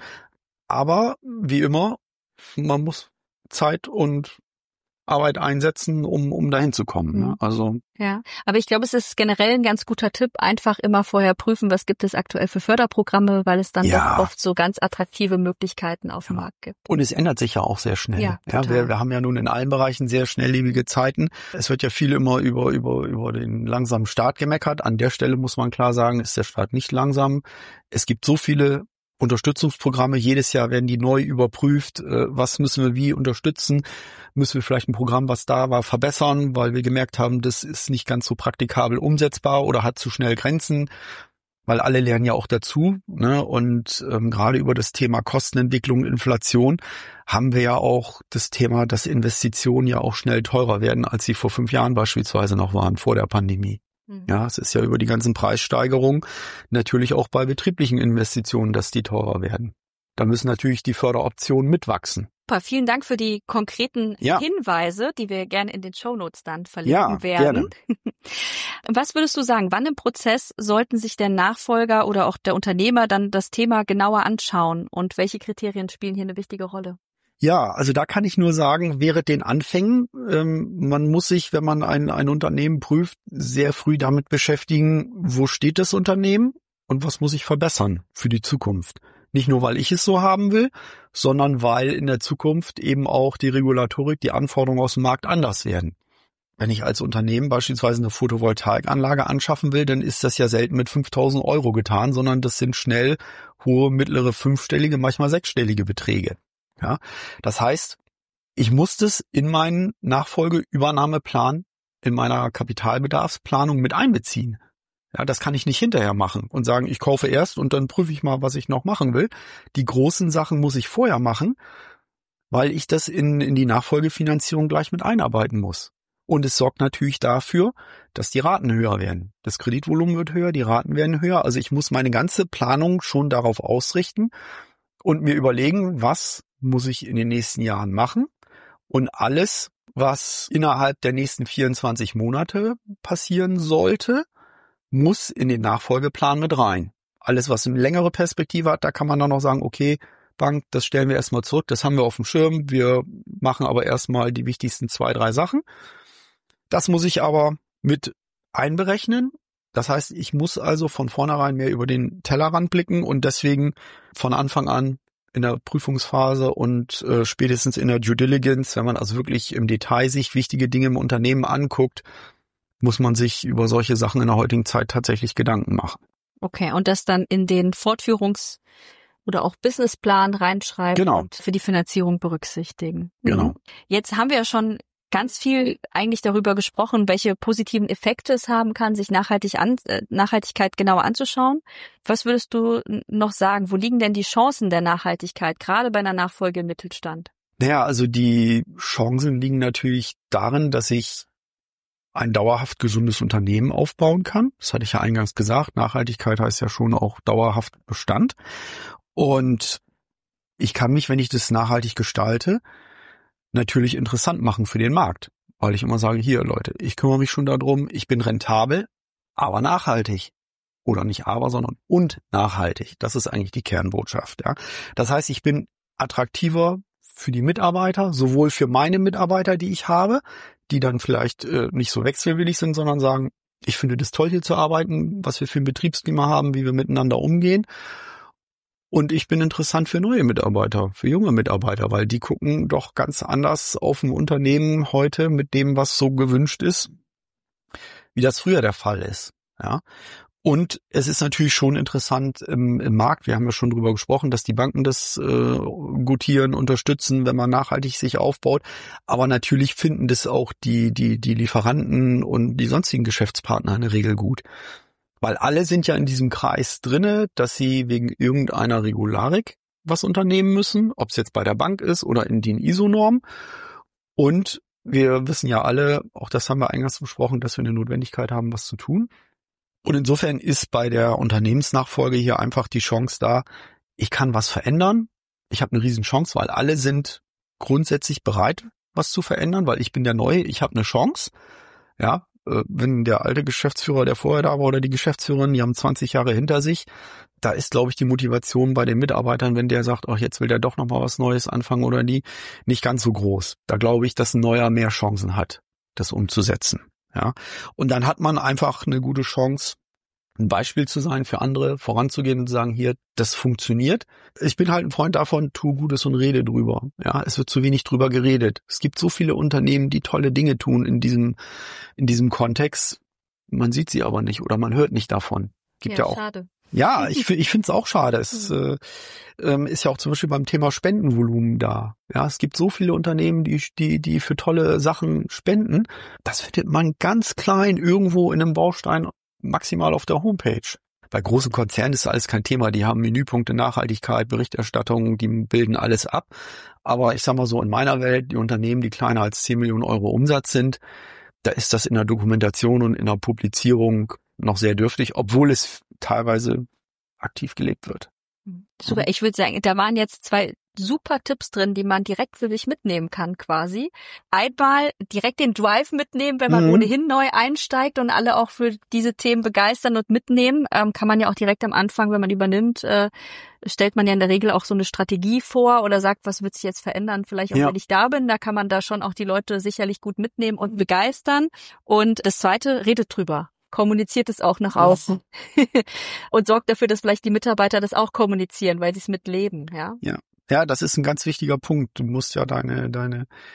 Aber wie immer, man muss Zeit und Arbeit einsetzen, um dahin zu kommen. Ne? Also ja, aber ich glaube, es ist generell ein ganz guter Tipp, einfach immer vorher prüfen, was gibt es aktuell für Förderprogramme, weil es dann doch oft so ganz attraktive Möglichkeiten auf dem Markt gibt. Und es ändert sich ja auch sehr schnell. Ja, wir haben ja nun in allen Bereichen sehr schnelllebige Zeiten. Es wird ja viel immer über den langsamen Start gemeckert. An der Stelle muss man klar sagen, ist der Start nicht langsam. Es gibt so viele Unterstützungsprogramme, jedes Jahr werden die neu überprüft, was müssen wir wie unterstützen, müssen wir vielleicht ein Programm, was da war, verbessern, weil wir gemerkt haben, das ist nicht ganz so praktikabel umsetzbar oder hat zu schnell Grenzen, weil alle lernen ja auch dazu, ne? Und gerade über das Thema Kostenentwicklung, Inflation haben wir ja auch das Thema, dass Investitionen ja auch schnell teurer werden, als sie vor 5 Jahren beispielsweise noch waren, vor der Pandemie. Ja, es ist ja über die ganzen Preissteigerungen natürlich auch bei betrieblichen Investitionen, dass die teurer werden. Da müssen natürlich die Förderoptionen mitwachsen. Super, vielen Dank für die konkreten Hinweise, die wir gerne in den Shownotes dann verlinken werden. Gerne. Was würdest du sagen, wann im Prozess sollten sich der Nachfolger oder auch der Unternehmer dann das Thema genauer anschauen und welche Kriterien spielen hier eine wichtige Rolle? Ja, also da kann ich nur sagen, während den Anfängen, man muss sich, wenn man ein Unternehmen prüft, sehr früh damit beschäftigen, wo steht das Unternehmen und was muss ich verbessern für die Zukunft. Nicht nur, weil ich es so haben will, sondern weil in der Zukunft eben auch die Regulatorik, die Anforderungen aus dem Markt anders werden. Wenn ich als Unternehmen beispielsweise eine Photovoltaikanlage anschaffen will, dann ist das ja selten mit 5.000 Euro getan, sondern das sind schnell hohe, mittlere, fünfstellige, manchmal sechsstellige Beträge. Ja, das heißt, ich muss das in meinen Nachfolgeübernahmeplan, in meiner Kapitalbedarfsplanung mit einbeziehen. Ja, das kann ich nicht hinterher machen und sagen, ich kaufe erst und dann prüfe ich mal, was ich noch machen will. Die großen Sachen muss ich vorher machen, weil ich das in die Nachfolgefinanzierung gleich mit einarbeiten muss. Und es sorgt natürlich dafür, dass die Raten höher werden. Das Kreditvolumen wird höher, die Raten werden höher. Also ich muss meine ganze Planung schon darauf ausrichten und mir überlegen, was muss ich in den nächsten Jahren machen. Und alles, was innerhalb der nächsten 24 Monate passieren sollte, muss in den Nachfolgeplan mit rein. Alles, was eine längere Perspektive hat, da kann man dann noch sagen, okay, Bank, das stellen wir erstmal zurück, das haben wir auf dem Schirm, wir machen aber erstmal die wichtigsten 2, 3 Sachen. Das muss ich aber mit einberechnen. Das heißt, ich muss also von vornherein mehr über den Tellerrand blicken und deswegen von Anfang an in der Prüfungsphase und spätestens in der Due Diligence, wenn man also wirklich im Detail sich wichtige Dinge im Unternehmen anguckt, muss man sich über solche Sachen in der heutigen Zeit tatsächlich Gedanken machen. Okay, und das dann in den Fortführungs- oder auch Businessplan reinschreiben Genau. Und für die Finanzierung berücksichtigen. Genau. Jetzt haben wir ja schon ganz viel eigentlich darüber gesprochen, welche positiven Effekte es haben kann, sich Nachhaltigkeit genauer anzuschauen. Was würdest du noch sagen? Wo liegen denn die Chancen der Nachhaltigkeit, gerade bei einer Nachfolge im Mittelstand? Naja, also die Chancen liegen natürlich darin, dass ich ein dauerhaft gesundes Unternehmen aufbauen kann. Das hatte ich ja eingangs gesagt. Nachhaltigkeit heißt ja schon auch dauerhaft Bestand. Und ich kann mich, wenn ich das nachhaltig gestalte, natürlich interessant machen für den Markt. Weil ich immer sage, hier Leute, ich kümmere mich schon darum, ich bin rentabel, aber nachhaltig. Oder nicht aber, sondern und nachhaltig. Das ist eigentlich die Kernbotschaft. Ja. Das heißt, ich bin attraktiver für die Mitarbeiter, sowohl für meine Mitarbeiter, die ich habe, die dann vielleicht nicht so wechselwillig sind, sondern sagen, ich finde das toll, hier zu arbeiten, was wir für ein Betriebsklima haben, wie wir miteinander umgehen. Und ich bin interessant für neue Mitarbeiter, für junge Mitarbeiter, weil die gucken doch ganz anders auf ein Unternehmen heute mit dem, was so gewünscht ist, wie das früher der Fall ist. Ja. Und es ist natürlich schon interessant im Markt, wir haben ja schon drüber gesprochen, dass die Banken das gutieren, unterstützen, wenn man nachhaltig sich aufbaut. Aber natürlich finden das auch die Lieferanten und die sonstigen Geschäftspartner in der Regel gut. Weil alle sind ja in diesem Kreis drinne, dass sie wegen irgendeiner Regularik was unternehmen müssen, ob es jetzt bei der Bank ist oder in den ISO-Normen. Und wir wissen ja alle, auch das haben wir eingangs besprochen, dass wir eine Notwendigkeit haben, was zu tun. Und insofern ist bei der Unternehmensnachfolge hier einfach die Chance da, ich kann was verändern. Ich habe eine riesen Chance, weil alle sind grundsätzlich bereit, was zu verändern, weil ich bin der Neue, ich habe eine Chance. Ja, wenn der alte Geschäftsführer, der vorher da war, oder die Geschäftsführerin, die haben 20 Jahre hinter sich, da ist, glaube ich, die Motivation bei den Mitarbeitern, wenn der sagt, ach, jetzt will der doch nochmal was Neues anfangen oder die, nicht ganz so groß. Da glaube ich, dass ein Neuer mehr Chancen hat, das umzusetzen. Ja, und dann hat man einfach eine gute Chance, ein Beispiel zu sein für andere, voranzugehen und zu sagen, hier, das funktioniert. Ich bin halt ein Freund davon, tu Gutes und rede drüber. Ja, es wird zu wenig drüber geredet. Es gibt so viele Unternehmen, die tolle Dinge tun in diesem Kontext. Man sieht sie aber nicht oder man hört nicht davon. Gibt ja auch. Schade. Ja, ich finde es auch schade. Es ist ja auch zum Beispiel beim Thema Spendenvolumen da. Ja, es gibt so viele Unternehmen, die für tolle Sachen spenden. Das findet man ganz klein irgendwo in einem Baustein, maximal auf der Homepage. Bei großen Konzernen ist alles kein Thema. Die haben Menüpunkte, Nachhaltigkeit, Berichterstattung, die bilden alles ab. Aber ich sag mal so, in meiner Welt, die Unternehmen, die kleiner als 10 Millionen Euro Umsatz sind, da ist das in der Dokumentation und in der Publizierung noch sehr dürftig, obwohl es teilweise aktiv gelebt wird. Super, ich würde sagen, da waren jetzt 2 super Tipps drin, die man direkt für sich mitnehmen kann quasi. Einmal direkt den Drive mitnehmen, wenn man ohnehin neu einsteigt und alle auch für diese Themen begeistern und mitnehmen. Kann man ja auch direkt am Anfang, wenn man übernimmt, stellt man ja in der Regel auch so eine Strategie vor oder sagt, was wird sich jetzt verändern, vielleicht auch wenn ich da bin. Da kann man da schon auch die Leute sicherlich gut mitnehmen und begeistern. Und das Zweite, redet drüber. Kommuniziert es auch nach außen und sorgt dafür, dass vielleicht die Mitarbeiter das auch kommunizieren, weil sie es mitleben, ja. Ja, das ist ein ganz wichtiger Punkt. Du musst ja du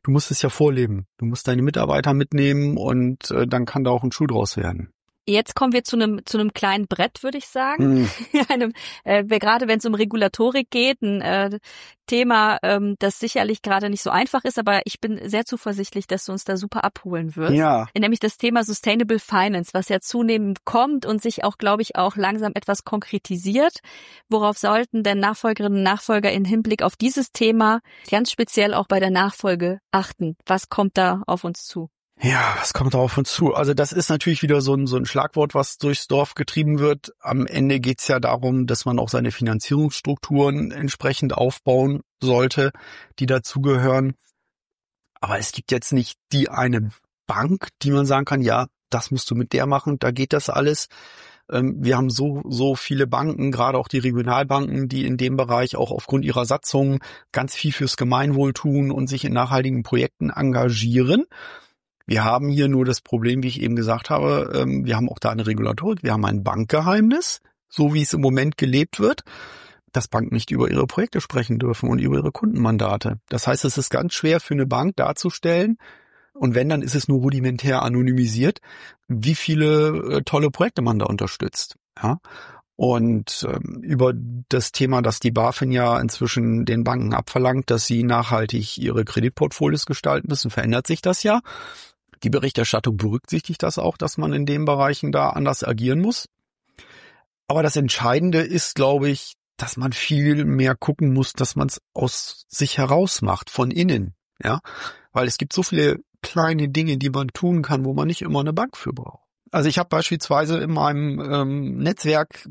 du musst es ja vorleben. Du musst deine Mitarbeiter mitnehmen und dann kann da auch ein Schuh draus werden. Jetzt kommen wir zu einem kleinen Brett, würde ich sagen. Gerade wenn es um Regulatorik geht, ein Thema, das sicherlich gerade nicht so einfach ist, aber ich bin sehr zuversichtlich, dass du uns da super abholen wirst. Ja. Nämlich das Thema Sustainable Finance, was ja zunehmend kommt und sich auch, glaube ich, auch langsam etwas konkretisiert. Worauf sollten denn Nachfolgerinnen und Nachfolger im Hinblick auf dieses Thema ganz speziell auch bei der Nachfolge achten? Was kommt da auf uns zu? Ja, was kommt da auf uns zu? Also das ist natürlich wieder so ein Schlagwort, was durchs Dorf getrieben wird. Am Ende geht's ja darum, dass man auch seine Finanzierungsstrukturen entsprechend aufbauen sollte, die dazugehören. Aber es gibt jetzt nicht die eine Bank, die man sagen kann, ja, das musst du mit der machen, da geht das alles. Wir haben so viele Banken, gerade auch die Regionalbanken, die in dem Bereich auch aufgrund ihrer Satzung ganz viel fürs Gemeinwohl tun und sich in nachhaltigen Projekten engagieren. Wir haben hier nur das Problem, wie ich eben gesagt habe, wir haben auch da eine Regulatorik, wir haben ein Bankgeheimnis, so wie es im Moment gelebt wird, dass Banken nicht über ihre Projekte sprechen dürfen und über ihre Kundenmandate. Das heißt, es ist ganz schwer für eine Bank darzustellen, und wenn, dann ist es nur rudimentär anonymisiert, wie viele tolle Projekte man da unterstützt. Ja? Und über das Thema, dass die BaFin ja inzwischen den Banken abverlangt, dass sie nachhaltig ihre Kreditportfolios gestalten müssen, verändert sich das ja. Die Berichterstattung berücksichtigt das auch, dass man in den Bereichen da anders agieren muss. Aber das Entscheidende ist, glaube ich, dass man viel mehr gucken muss, dass man es aus sich heraus macht, von innen. Ja, weil es gibt so viele kleine Dinge, die man tun kann, wo man nicht immer eine Bank für braucht. Also ich habe beispielsweise in meinem Netzwerk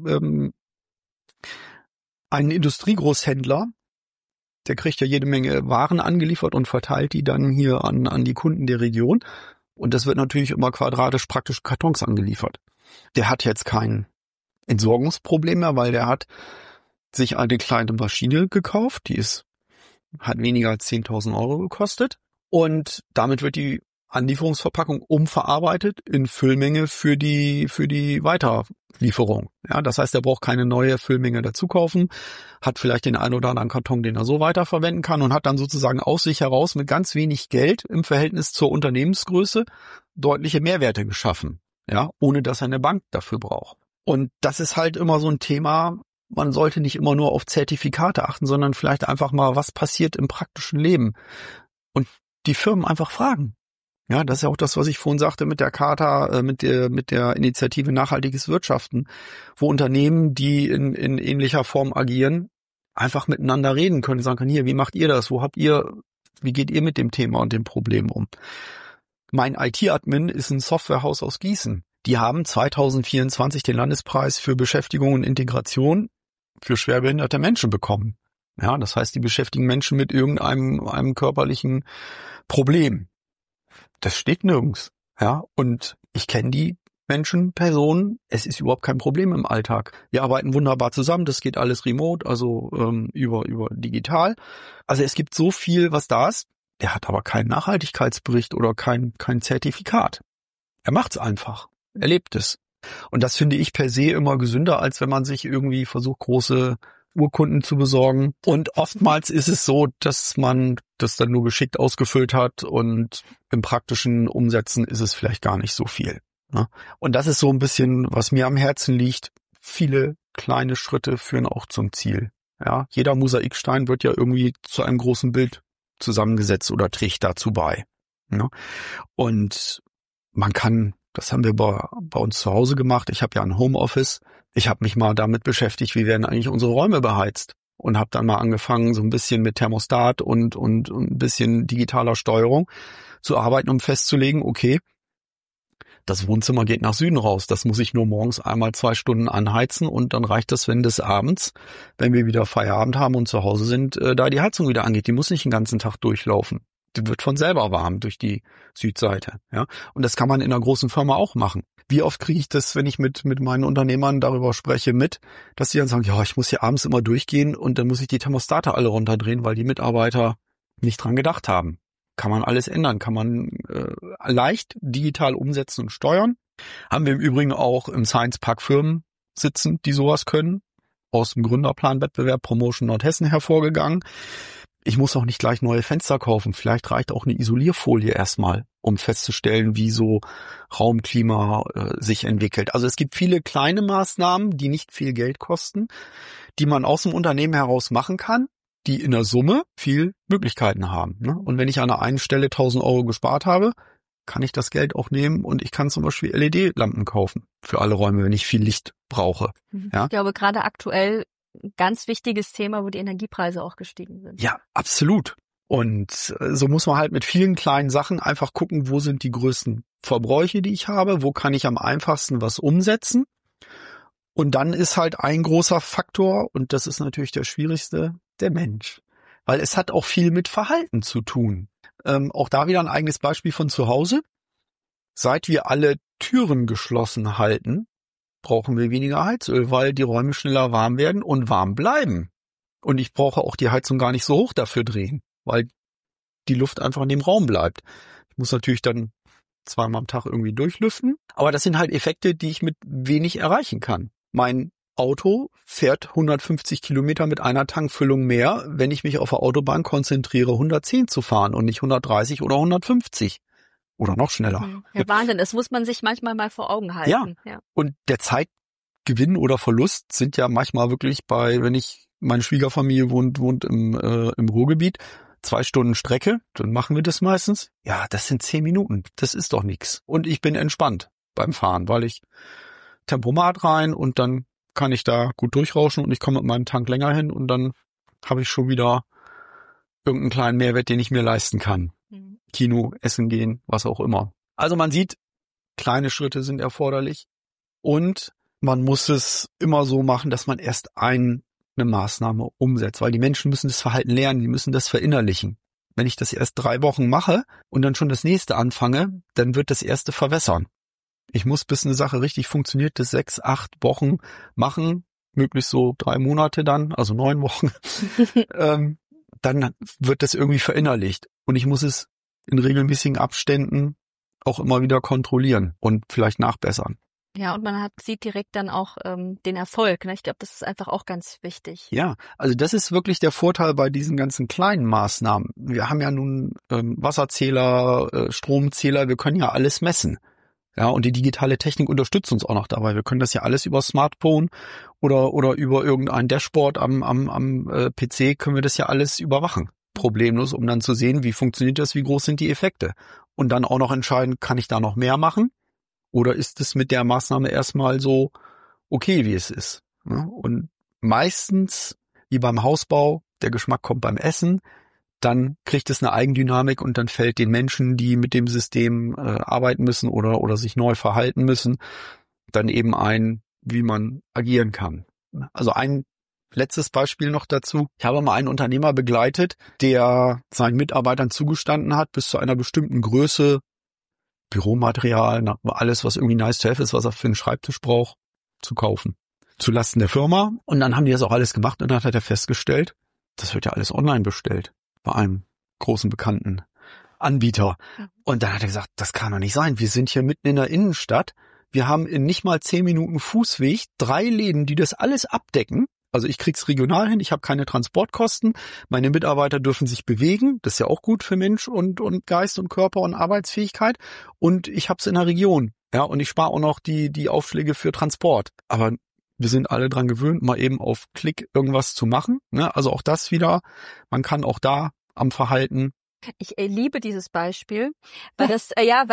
einen Industriegroßhändler, der kriegt ja jede Menge Waren angeliefert und verteilt die dann hier an die Kunden der Region. Und das wird natürlich immer quadratisch praktisch Kartons angeliefert. Der hat jetzt kein Entsorgungsproblem mehr, weil der hat sich eine kleine Maschine gekauft, hat weniger als 10.000 Euro gekostet. Und damit wird die Anlieferungsverpackung umverarbeitet in Füllmenge für die Weiterlieferung. Ja, das heißt, er braucht keine neue Füllmenge dazu kaufen, hat vielleicht den einen oder anderen Karton, den er so weiterverwenden kann und hat dann sozusagen aus sich heraus mit ganz wenig Geld im Verhältnis zur Unternehmensgröße deutliche Mehrwerte geschaffen. Ja, ohne dass er eine Bank dafür braucht. Und das ist halt immer so ein Thema. Man sollte nicht immer nur auf Zertifikate achten, sondern vielleicht einfach mal, was passiert im praktischen Leben. Und die Firmen einfach fragen. Ja, das ist ja auch das, was ich vorhin sagte mit der Charta, mit der Initiative Nachhaltiges Wirtschaften, wo Unternehmen, die in ähnlicher Form agieren, einfach miteinander reden können, sagen können, hier, wie macht ihr das? Wie geht ihr mit dem Thema und dem Problem um? Mein IT-Admin ist ein Softwarehaus aus Gießen. Die haben 2024 den Landespreis für Beschäftigung und Integration für schwerbehinderte Menschen bekommen. Ja, das heißt, die beschäftigen Menschen mit einem körperlichen Problem. Das steht nirgends. Ja, und ich kenne die Personen, es ist überhaupt kein Problem im Alltag. Wir arbeiten wunderbar zusammen, das geht alles remote, also über digital. Also es gibt so viel, was da ist. Der hat aber keinen Nachhaltigkeitsbericht oder kein Zertifikat. Er macht's einfach. Er lebt es. Und das finde ich per se immer gesünder, als wenn man sich irgendwie versucht, große Urkunden zu besorgen. Und oftmals ist es so, dass man das dann nur geschickt ausgefüllt hat und im praktischen Umsetzen ist es vielleicht gar nicht so viel. Ne? Und das ist so ein bisschen, was mir am Herzen liegt. Viele kleine Schritte führen auch zum Ziel. Ja, jeder Mosaikstein wird ja irgendwie zu einem großen Bild zusammengesetzt oder trägt dazu bei. Ne? Und man kann, das haben wir bei uns zu Hause gemacht. Ich habe ja ein Homeoffice. Ich habe mich mal damit beschäftigt, wie werden eigentlich unsere Räume beheizt und habe dann mal angefangen, so ein bisschen mit Thermostat und ein bisschen digitaler Steuerung zu arbeiten, um festzulegen, okay, das Wohnzimmer geht nach Süden raus. Das muss ich nur morgens einmal 2 Stunden anheizen und dann reicht das, wenn des Abends, wenn wir wieder Feierabend haben und zu Hause sind, da die Heizung wieder angeht. Die muss nicht den ganzen Tag durchlaufen. Die wird von selber warm durch die Südseite. Ja, und das kann man in einer großen Firma auch machen. Wie oft kriege ich das, wenn ich mit meinen Unternehmern darüber spreche, dass die dann sagen, ja, ich muss hier abends immer durchgehen und dann muss ich die Thermostate alle runterdrehen, weil die Mitarbeiter nicht dran gedacht haben. Kann man alles ändern, kann man leicht digital umsetzen und steuern. Haben wir im Übrigen auch im Science Park Firmen sitzen, die sowas können. Aus dem Gründerplan-Wettbewerb Promotion Nordhessen hervorgegangen. Ich muss auch nicht gleich neue Fenster kaufen. Vielleicht reicht auch eine Isolierfolie erstmal, um festzustellen, wie so Raumklima sich entwickelt. Also es gibt viele kleine Maßnahmen, die nicht viel Geld kosten, die man aus dem Unternehmen heraus machen kann, die in der Summe viel Möglichkeiten haben. Ne? Und wenn ich an der einen Stelle 1.000 Euro gespart habe, kann ich das Geld auch nehmen und ich kann zum Beispiel LED-Lampen kaufen für alle Räume, wenn ich viel Licht brauche. Ja? Ich glaube, gerade aktuell ein ganz wichtiges Thema, wo die Energiepreise auch gestiegen sind. Ja, absolut. Und so muss man halt mit vielen kleinen Sachen einfach gucken, wo sind die größten Verbräuche, die ich habe, wo kann ich am einfachsten was umsetzen. Und dann ist halt ein großer Faktor, und das ist natürlich der schwierigste, der Mensch. Weil es hat auch viel mit Verhalten zu tun. Auch da wieder ein eigenes Beispiel von zu Hause. Seit wir alle Türen geschlossen halten, brauchen wir weniger Heizöl, weil die Räume schneller warm werden und warm bleiben. Und ich brauche auch die Heizung gar nicht so hoch dafür drehen, weil die Luft einfach in dem Raum bleibt. Ich muss natürlich dann 2-mal am Tag irgendwie durchlüften. Aber das sind halt Effekte, die ich mit wenig erreichen kann. Mein Auto fährt 150 Kilometer mit einer Tankfüllung mehr, wenn ich mich auf der Autobahn konzentriere, 110 zu fahren und nicht 130 oder 150 oder noch schneller. Ja, Wahnsinn, das muss man sich manchmal mal vor Augen halten. Ja. Und der Zeitgewinn oder Verlust sind ja manchmal wirklich meine Schwiegerfamilie wohnt im Ruhrgebiet, 2 Stunden Strecke, dann machen wir das meistens. Ja, das sind 10 Minuten, das ist doch nichts. Und ich bin entspannt beim Fahren, weil ich Tempomat rein und dann kann ich da gut durchrauschen und ich komme mit meinem Tank länger hin und dann habe ich schon wieder irgendeinen kleinen Mehrwert, den ich mir leisten kann. Kino, essen gehen, was auch immer. Also man sieht, kleine Schritte sind erforderlich und man muss es immer so machen, dass man erst eine Maßnahme umsetzt, weil die Menschen müssen das Verhalten lernen, die müssen das verinnerlichen. Wenn ich das erst 3 Wochen mache und dann schon das nächste anfange, dann wird das erste verwässern. Ich muss, bis eine Sache richtig funktioniert, das 6, 8 Wochen machen, möglichst so 3 Monate dann, also 9 Wochen. Dann wird das irgendwie verinnerlicht und ich muss es in regelmäßigen Abständen auch immer wieder kontrollieren und vielleicht nachbessern. Ja, und man sieht direkt dann auch den Erfolg. Ne? Ich glaube, das ist einfach auch ganz wichtig. Ja, also das ist wirklich der Vorteil bei diesen ganzen kleinen Maßnahmen. Wir haben ja nun Wasserzähler, Stromzähler, wir können ja alles messen. Ja, und die digitale Technik unterstützt uns auch noch dabei. Wir können das ja alles über Smartphone oder über irgendein Dashboard am PC können wir das ja alles überwachen. Problemlos, um dann zu sehen, wie funktioniert das, wie groß sind die Effekte. Und dann auch noch entscheiden, kann ich da noch mehr machen? Oder ist es mit der Maßnahme erstmal so okay, wie es ist? Ja, und meistens, wie beim Hausbau, der Geschmack kommt beim Essen, dann kriegt es eine Eigendynamik und dann fällt den Menschen, die mit dem System arbeiten müssen oder sich neu verhalten müssen, dann eben ein, wie man agieren kann. Also ein letztes Beispiel noch dazu. Ich habe mal einen Unternehmer begleitet, der seinen Mitarbeitern zugestanden hat, bis zu einer bestimmten Größe Büromaterial, alles, was irgendwie nice to have ist, was er für einen Schreibtisch braucht, zu kaufen. Zulasten der Firma. Und dann haben die das auch alles gemacht und dann hat er festgestellt, das wird ja alles online bestellt. Bei einem großen bekannten Anbieter. Und dann hat er gesagt, das kann doch nicht sein. Wir sind hier mitten in der Innenstadt. Wir haben in nicht mal 10 Minuten Fußweg 3 Läden, die das alles abdecken. Also ich krieg's regional hin, ich habe keine Transportkosten. Meine Mitarbeiter dürfen sich bewegen. Das ist ja auch gut für Mensch und Geist und Körper und Arbeitsfähigkeit. Und ich hab's in der Region. Ja, und ich spare auch noch die Aufschläge für Transport. Aber wir sind alle dran gewöhnt, mal eben auf Klick irgendwas zu machen. Ne? Also auch das wieder, man kann auch da am Verhalten. Ich liebe dieses Beispiel, weil das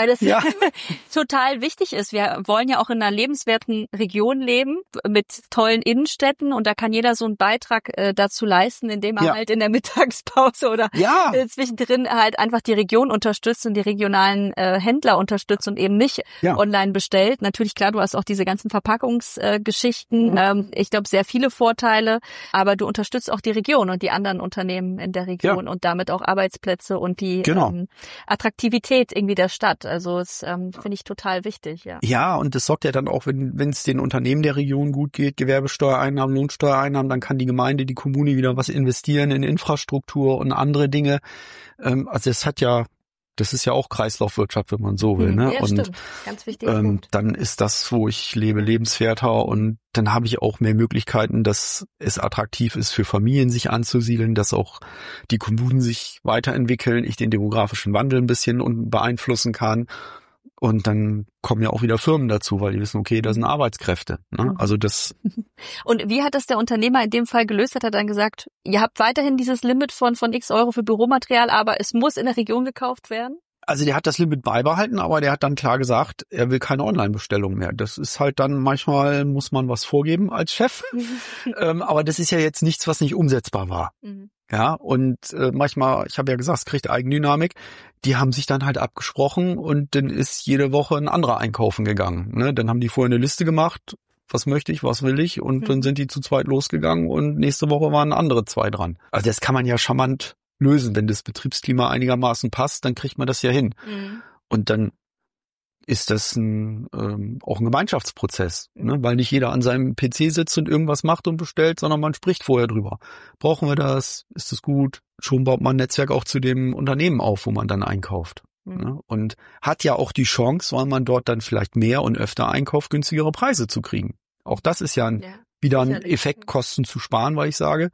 total wichtig ist. Wir wollen ja auch in einer lebenswerten Region leben mit tollen Innenstädten und da kann jeder so einen Beitrag dazu leisten, indem er halt in der Mittagspause oder zwischendrin halt einfach die Region unterstützt und die regionalen Händler unterstützt und eben nicht online bestellt. Natürlich, klar, du hast auch diese ganzen Verpackungsgeschichten. Ich glaube, sehr viele Vorteile, aber du unterstützt auch die Region und die anderen Unternehmen in der Region und damit auch Arbeitsplätze und die Attraktivität irgendwie der Stadt. Also das finde ich total wichtig. Ja, und das sorgt ja dann auch, wenn es den Unternehmen der Region gut geht, Gewerbesteuereinnahmen, Lohnsteuereinnahmen, dann kann die Gemeinde, die Kommune wieder was investieren in Infrastruktur und andere Dinge. Also es hat ja Das ist ja auch Kreislaufwirtschaft, wenn man so will. Ne? Ja, und stimmt. Ganz wichtiger Punkt. dann ist das, wo ich lebe, lebenswerter und dann habe ich auch mehr Möglichkeiten, dass es attraktiv ist für Familien, sich anzusiedeln, dass auch die Kommunen sich weiterentwickeln, ich den demografischen Wandel ein bisschen beeinflussen kann. Und dann kommen ja auch wieder Firmen dazu, weil die wissen, okay, da sind Arbeitskräfte. Ne? Also das. Und wie hat das der Unternehmer in dem Fall gelöst? Hat er dann gesagt, ihr habt weiterhin dieses Limit von x Euro für Büromaterial, aber es muss in der Region gekauft werden? Also der hat das Limit beibehalten, aber der hat dann klar gesagt, er will keine Online-Bestellung mehr. Das ist halt dann, manchmal muss man was vorgeben als Chef. Aber das ist ja jetzt nichts, was nicht umsetzbar war. Ja, und manchmal, ich habe ja gesagt, es kriegt Eigendynamik, die haben sich dann halt abgesprochen und dann ist jede Woche ein anderer einkaufen gegangen. Ne? Dann haben die vorher eine Liste gemacht, was möchte ich, was will ich und dann sind die zu zweit losgegangen und nächste Woche waren andere 2 dran. Also das kann man ja charmant lösen, wenn das Betriebsklima einigermaßen passt, dann kriegt man das ja hin. Und dann ist das auch ein Gemeinschaftsprozess, ne? Weil nicht jeder an seinem PC sitzt und irgendwas macht und bestellt, sondern man spricht vorher drüber. Brauchen wir das? Ist das gut? Schon baut man ein Netzwerk auch zu dem Unternehmen auf, wo man dann einkauft. Ne? Und hat ja auch die Chance, weil man dort dann vielleicht mehr und öfter einkauft, günstigere Preise zu kriegen. Auch das ist ja wieder ein Effekt, Kosten zu sparen, weil ich sage,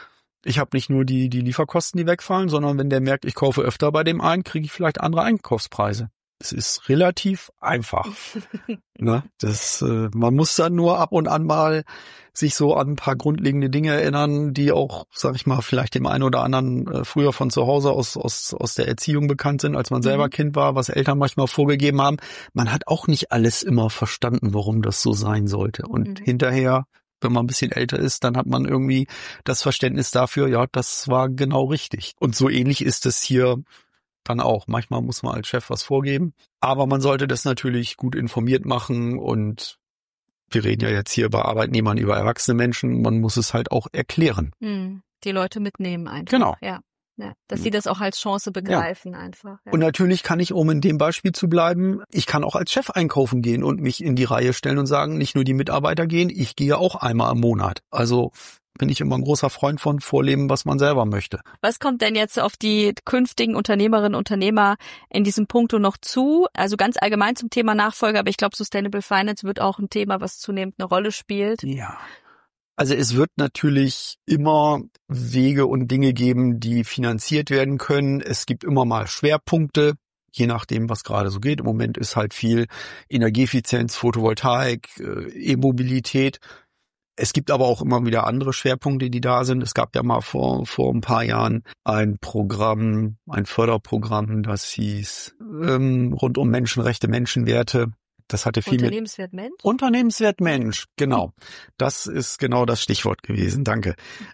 ich habe nicht nur die Lieferkosten, die wegfallen, sondern wenn der merkt, ich kaufe öfter bei dem ein, kriege ich vielleicht andere Einkaufspreise. Es ist relativ einfach. Ne? Man muss dann nur ab und an mal sich so an ein paar grundlegende Dinge erinnern, die auch, sag ich mal, vielleicht dem einen oder anderen früher von zu Hause aus der Erziehung bekannt sind, als man selber Kind war, was Eltern manchmal vorgegeben haben. Man hat auch nicht alles immer verstanden, warum das so sein sollte. Und hinterher, wenn man ein bisschen älter ist, dann hat man irgendwie das Verständnis dafür, ja, das war genau richtig. Und so ähnlich ist es hier dann auch. Manchmal muss man als Chef was vorgeben, aber man sollte das natürlich gut informiert machen und wir reden ja jetzt hier bei Arbeitnehmern über erwachsene Menschen, man muss es halt auch erklären. Die Leute mitnehmen einfach. Genau. Ja, dass sie das auch als Chance begreifen einfach. Ja. Und natürlich kann ich, um in dem Beispiel zu bleiben, ich kann auch als Chef einkaufen gehen und mich in die Reihe stellen und sagen, nicht nur die Mitarbeiter gehen, ich gehe auch einmal im Monat. Also bin ich immer ein großer Freund von vorleben, was man selber möchte. Was kommt denn jetzt auf die künftigen Unternehmerinnen und Unternehmer in diesem Punkto noch zu? Also ganz allgemein zum Thema Nachfolge, aber ich glaube, Sustainable Finance wird auch ein Thema, was zunehmend eine Rolle spielt. Ja. Also es wird natürlich immer Wege und Dinge geben, die finanziert werden können. Es gibt immer mal Schwerpunkte, je nachdem, was gerade so geht. Im Moment ist halt viel Energieeffizienz, Photovoltaik, E-Mobilität. Es gibt aber auch immer wieder andere Schwerpunkte, die da sind. Es gab ja mal vor ein paar Jahren ein Förderprogramm, das hieß rund um Menschenrechte, Menschenwerte. Das hatte viel Unternehmenswert Mensch? Unternehmenswert Mensch, genau. Das ist genau das Stichwort gewesen, danke.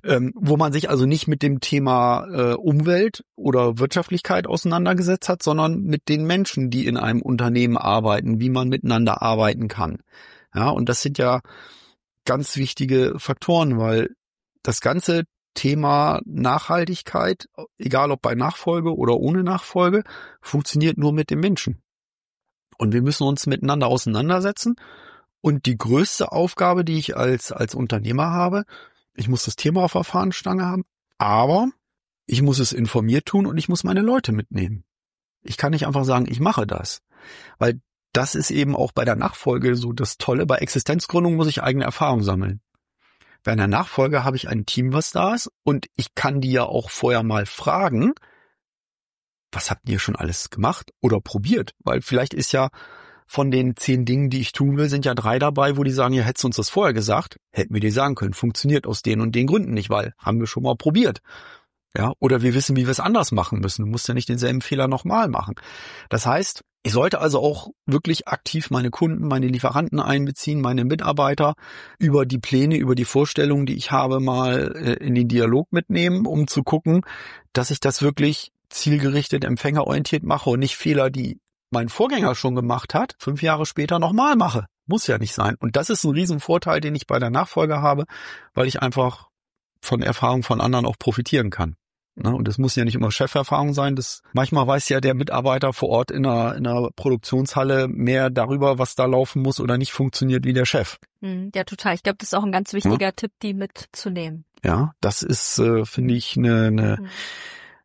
Wo man sich also nicht mit dem Thema Umwelt oder Wirtschaftlichkeit auseinandergesetzt hat, sondern mit den Menschen, die in einem Unternehmen arbeiten, wie man miteinander arbeiten kann. Ja, und das sind ja ganz wichtige Faktoren, weil das ganze Thema Nachhaltigkeit, egal ob bei Nachfolge oder ohne Nachfolge, funktioniert nur mit dem Menschen. Und wir müssen uns miteinander auseinandersetzen. Und die größte Aufgabe, die ich als Unternehmer habe, ich muss das Thema auf der Fahnenstange haben, aber ich muss es informiert tun und ich muss meine Leute mitnehmen. Ich kann nicht einfach sagen, ich mache das, weil das ist eben auch bei der Nachfolge so das Tolle. Bei Existenzgründung muss ich eigene Erfahrung sammeln. Bei einer Nachfolge habe ich ein Team, was da ist und ich kann die ja auch vorher mal fragen, was habt ihr schon alles gemacht oder probiert? Weil vielleicht ist ja von den 10 Dingen, die ich tun will, sind ja 3 dabei, wo die sagen, ja, hättest du uns das vorher gesagt, hätten wir dir sagen können, funktioniert aus den und den Gründen nicht, weil haben wir schon mal probiert. Ja, oder wir wissen, wie wir es anders machen müssen. Du musst ja nicht denselben Fehler nochmal machen. Das heißt, ich sollte also auch wirklich aktiv meine Kunden, meine Lieferanten einbeziehen, meine Mitarbeiter über die Pläne, über die Vorstellungen, die ich habe, mal in den Dialog mitnehmen, um zu gucken, dass ich das wirklich zielgerichtet, empfängerorientiert mache und nicht Fehler, die mein Vorgänger schon gemacht hat, 5 Jahre später nochmal mache. Muss ja nicht sein. Und das ist ein Riesenvorteil, den ich bei der Nachfolge habe, weil ich einfach von Erfahrung von anderen auch profitieren kann. Und das muss ja nicht immer Cheferfahrung sein. Manchmal weiß ja der Mitarbeiter vor Ort in einer Produktionshalle mehr darüber, was da laufen muss oder nicht funktioniert, wie der Chef. Ja, total. Ich glaube, das ist auch ein ganz wichtiger Tipp, die mitzunehmen. Ja, das ist, finde ich, eine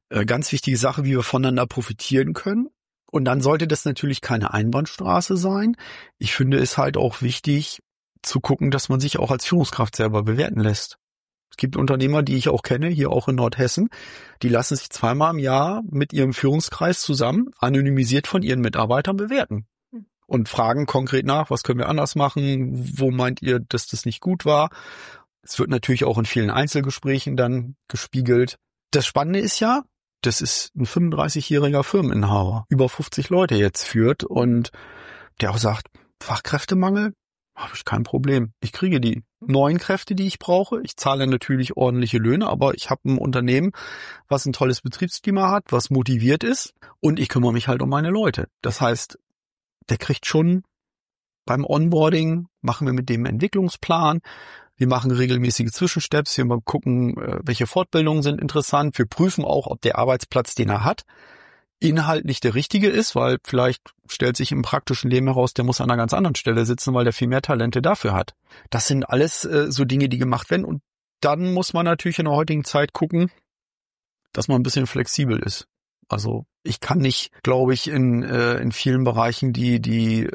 Ganz wichtige Sache, wie wir voneinander profitieren können. Und dann sollte das natürlich keine Einbahnstraße sein. Ich finde es halt auch wichtig zu gucken, dass man sich auch als Führungskraft selber bewerten lässt. Es gibt Unternehmer, die ich auch kenne, hier auch in Nordhessen, die lassen sich 2-mal im Jahr mit ihrem Führungskreis zusammen, anonymisiert von ihren Mitarbeitern bewerten. Und fragen konkret nach, was können wir anders machen, wo meint ihr, dass das nicht gut war. Es wird natürlich auch in vielen Einzelgesprächen dann gespiegelt. Das Spannende ist ja, das ist ein 35-jähriger Firmeninhaber, über 50 Leute jetzt führt und der auch sagt, Fachkräftemangel, habe ich kein Problem. Ich kriege die neuen Kräfte, die ich brauche. Ich zahle natürlich ordentliche Löhne, aber ich habe ein Unternehmen, was ein tolles Betriebsklima hat, was motiviert ist und ich kümmere mich halt um meine Leute. Das heißt, der kriegt schon beim Onboarding, machen wir mit dem einen Entwicklungsplan. Wir machen regelmäßige Zwischensteps. Wir mal gucken, welche Fortbildungen sind interessant. Wir prüfen auch, ob der Arbeitsplatz, den er hat, inhaltlich der richtige ist, weil vielleicht stellt sich im praktischen Leben heraus, der muss an einer ganz anderen Stelle sitzen, weil der viel mehr Talente dafür hat. Das sind alles so Dinge, die gemacht werden. Und dann muss man natürlich in der heutigen Zeit gucken, dass man ein bisschen flexibel ist. Also ich kann nicht, glaube ich, in vielen Bereichen, die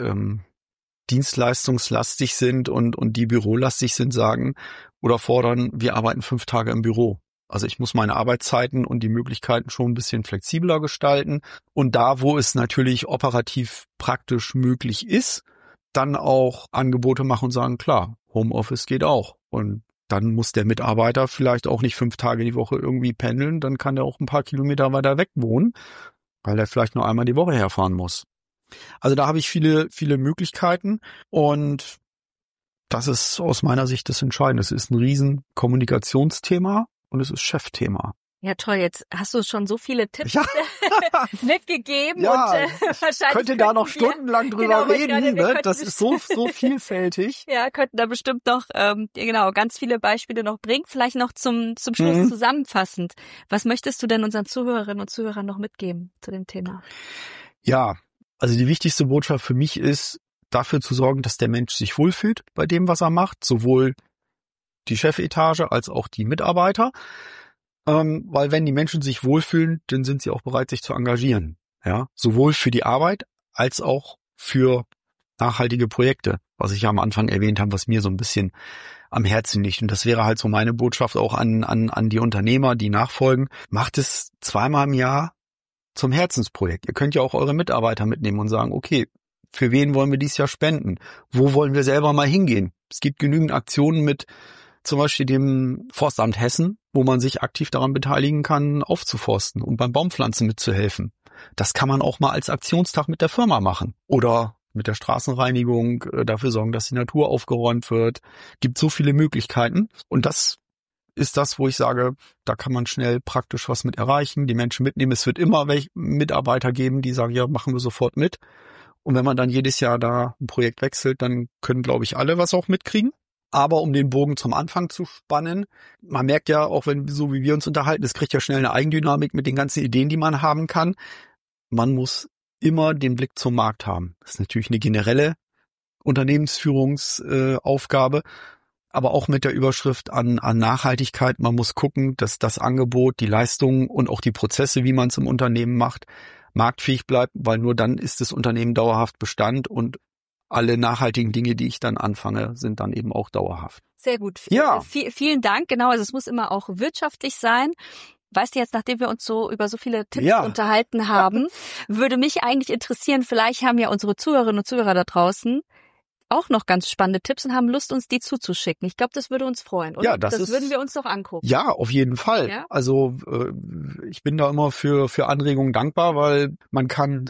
dienstleistungslastig sind und die bürolastig sind, sagen oder fordern, wir arbeiten 5 Tage im Büro. Also ich muss meine Arbeitszeiten und die Möglichkeiten schon ein bisschen flexibler gestalten. Und da, wo es natürlich operativ praktisch möglich ist, dann auch Angebote machen und sagen, klar, Homeoffice geht auch. Und dann muss der Mitarbeiter vielleicht auch nicht 5 Tage die Woche irgendwie pendeln, dann kann er auch ein paar Kilometer weiter weg wohnen, weil er vielleicht nur einmal die Woche herfahren muss. Also da habe ich viele, viele Möglichkeiten und das ist aus meiner Sicht das Entscheidende. Es ist ein riesen Kommunikationsthema und es ist Chefthema. Ja, toll. Jetzt hast du schon so viele Tipps mitgegeben. Ja, und wahrscheinlich könnte da noch stundenlang drüber reden. Ne? Das ist so vielfältig. Ja, könnten da bestimmt noch ganz viele Beispiele noch bringen. Vielleicht noch zum Schluss zusammenfassend. Was möchtest du denn unseren Zuhörerinnen und Zuhörern noch mitgeben zu dem Thema? Ja, also die wichtigste Botschaft für mich ist, dafür zu sorgen, dass der Mensch sich wohlfühlt bei dem, was er macht. Sowohl die Chefetage als auch die Mitarbeiter. Weil wenn die Menschen sich wohlfühlen, dann sind sie auch bereit, sich zu engagieren. Ja, sowohl für die Arbeit als auch für nachhaltige Projekte, was ich ja am Anfang erwähnt habe, was mir so ein bisschen am Herzen liegt. Und das wäre halt so meine Botschaft auch an die Unternehmer, die nachfolgen. Macht es 2-mal im Jahr zum Herzensprojekt. Ihr könnt ja auch eure Mitarbeiter mitnehmen und sagen, okay, für wen wollen wir dieses Jahr spenden? Wo wollen wir selber mal hingehen? Es gibt genügend Aktionen mit zum Beispiel dem Forstamt Hessen, wo man sich aktiv daran beteiligen kann, aufzuforsten und beim Baumpflanzen mitzuhelfen. Das kann man auch mal als Aktionstag mit der Firma machen. Oder mit der Straßenreinigung dafür sorgen, dass die Natur aufgeräumt wird. Gibt so viele Möglichkeiten. Und das ist das, wo ich sage, da kann man schnell praktisch was mit erreichen, die Menschen mitnehmen. Es wird immer Mitarbeiter geben, die sagen, ja, machen wir sofort mit. Und wenn man dann jedes Jahr da ein Projekt wechselt, dann können, glaube ich, alle was auch mitkriegen. Aber um den Bogen zum Anfang zu spannen, man merkt ja, auch wenn so wie wir uns unterhalten, es kriegt ja schnell eine Eigendynamik mit den ganzen Ideen, die man haben kann. Man muss immer den Blick zum Markt haben. Das ist natürlich eine generelle Unternehmensführungsaufgabe, aber auch mit der Überschrift an Nachhaltigkeit. Man muss gucken, dass das Angebot, die Leistungen und auch die Prozesse, wie man es im Unternehmen macht, marktfähig bleibt, weil nur dann ist das Unternehmen dauerhaft Bestand und alle nachhaltigen Dinge, die ich dann anfange, sind dann eben auch dauerhaft. Sehr gut. Ja. Vielen Dank. Genau, also es muss immer auch wirtschaftlich sein. Weißt du jetzt, nachdem wir uns so über so viele Tipps unterhalten haben, würde mich eigentlich interessieren, vielleicht haben ja unsere Zuhörerinnen und Zuhörer da draußen auch noch ganz spannende Tipps und haben Lust, uns die zuzuschicken. Ich glaube, das würde uns freuen, oder? Ja, das würden wir uns doch angucken. Ja, auf jeden Fall. Ja? Also ich bin da immer für Anregungen dankbar, weil man kann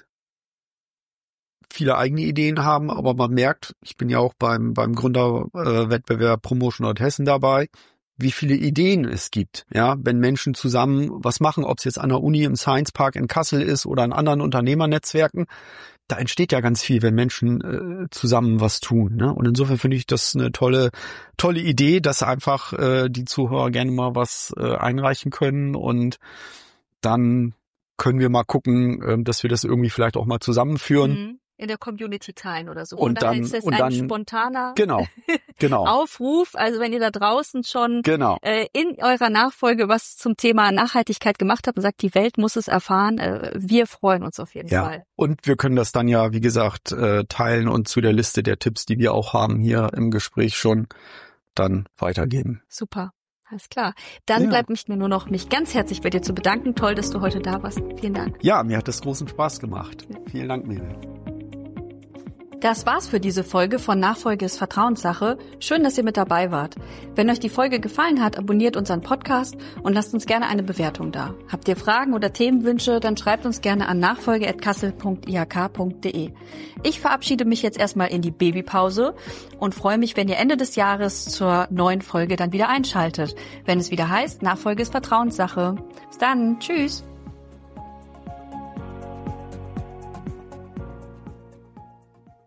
viele eigene Ideen haben, aber man merkt, ich bin ja auch beim Gründerwettbewerb Promotion Nordhessen dabei, wie viele Ideen es gibt. Ja, wenn Menschen zusammen was machen, ob es jetzt an der Uni im Science Park in Kassel ist oder in anderen Unternehmernetzwerken, da entsteht ja ganz viel, wenn Menschen zusammen was tun. Ne? Und insofern finde ich das eine tolle Idee, dass einfach die Zuhörer gerne mal was einreichen können und dann können wir mal gucken, dass wir das irgendwie vielleicht auch mal zusammenführen. in der Community teilen oder so. Und dann ist es ein spontaner genau. Aufruf. Also wenn ihr da draußen schon Genau. In eurer Nachfolge was zum Thema Nachhaltigkeit gemacht habt und sagt, die Welt muss es erfahren, wir freuen uns auf jeden Fall. Und wir können das dann ja, wie gesagt, teilen und zu der Liste der Tipps, die wir auch haben hier im Gespräch schon, dann weitergeben. Super. Alles klar. Dann bleibt mir nur noch, mich ganz herzlich bei dir zu bedanken. Toll, dass du heute da warst. Vielen Dank. Ja, mir hat das großen Spaß gemacht. Vielen Dank, Miriam. Das war's für diese Folge von Nachfolge ist Vertrauenssache. Schön, dass ihr mit dabei wart. Wenn euch die Folge gefallen hat, abonniert unseren Podcast und lasst uns gerne eine Bewertung da. Habt ihr Fragen oder Themenwünsche, dann schreibt uns gerne an nachfolge@kassel.ihk.de. Ich verabschiede mich jetzt erstmal in die Babypause und freue mich, wenn ihr Ende des Jahres zur neuen Folge dann wieder einschaltet, wenn es wieder heißt, Nachfolge ist Vertrauenssache. Bis dann. Tschüss.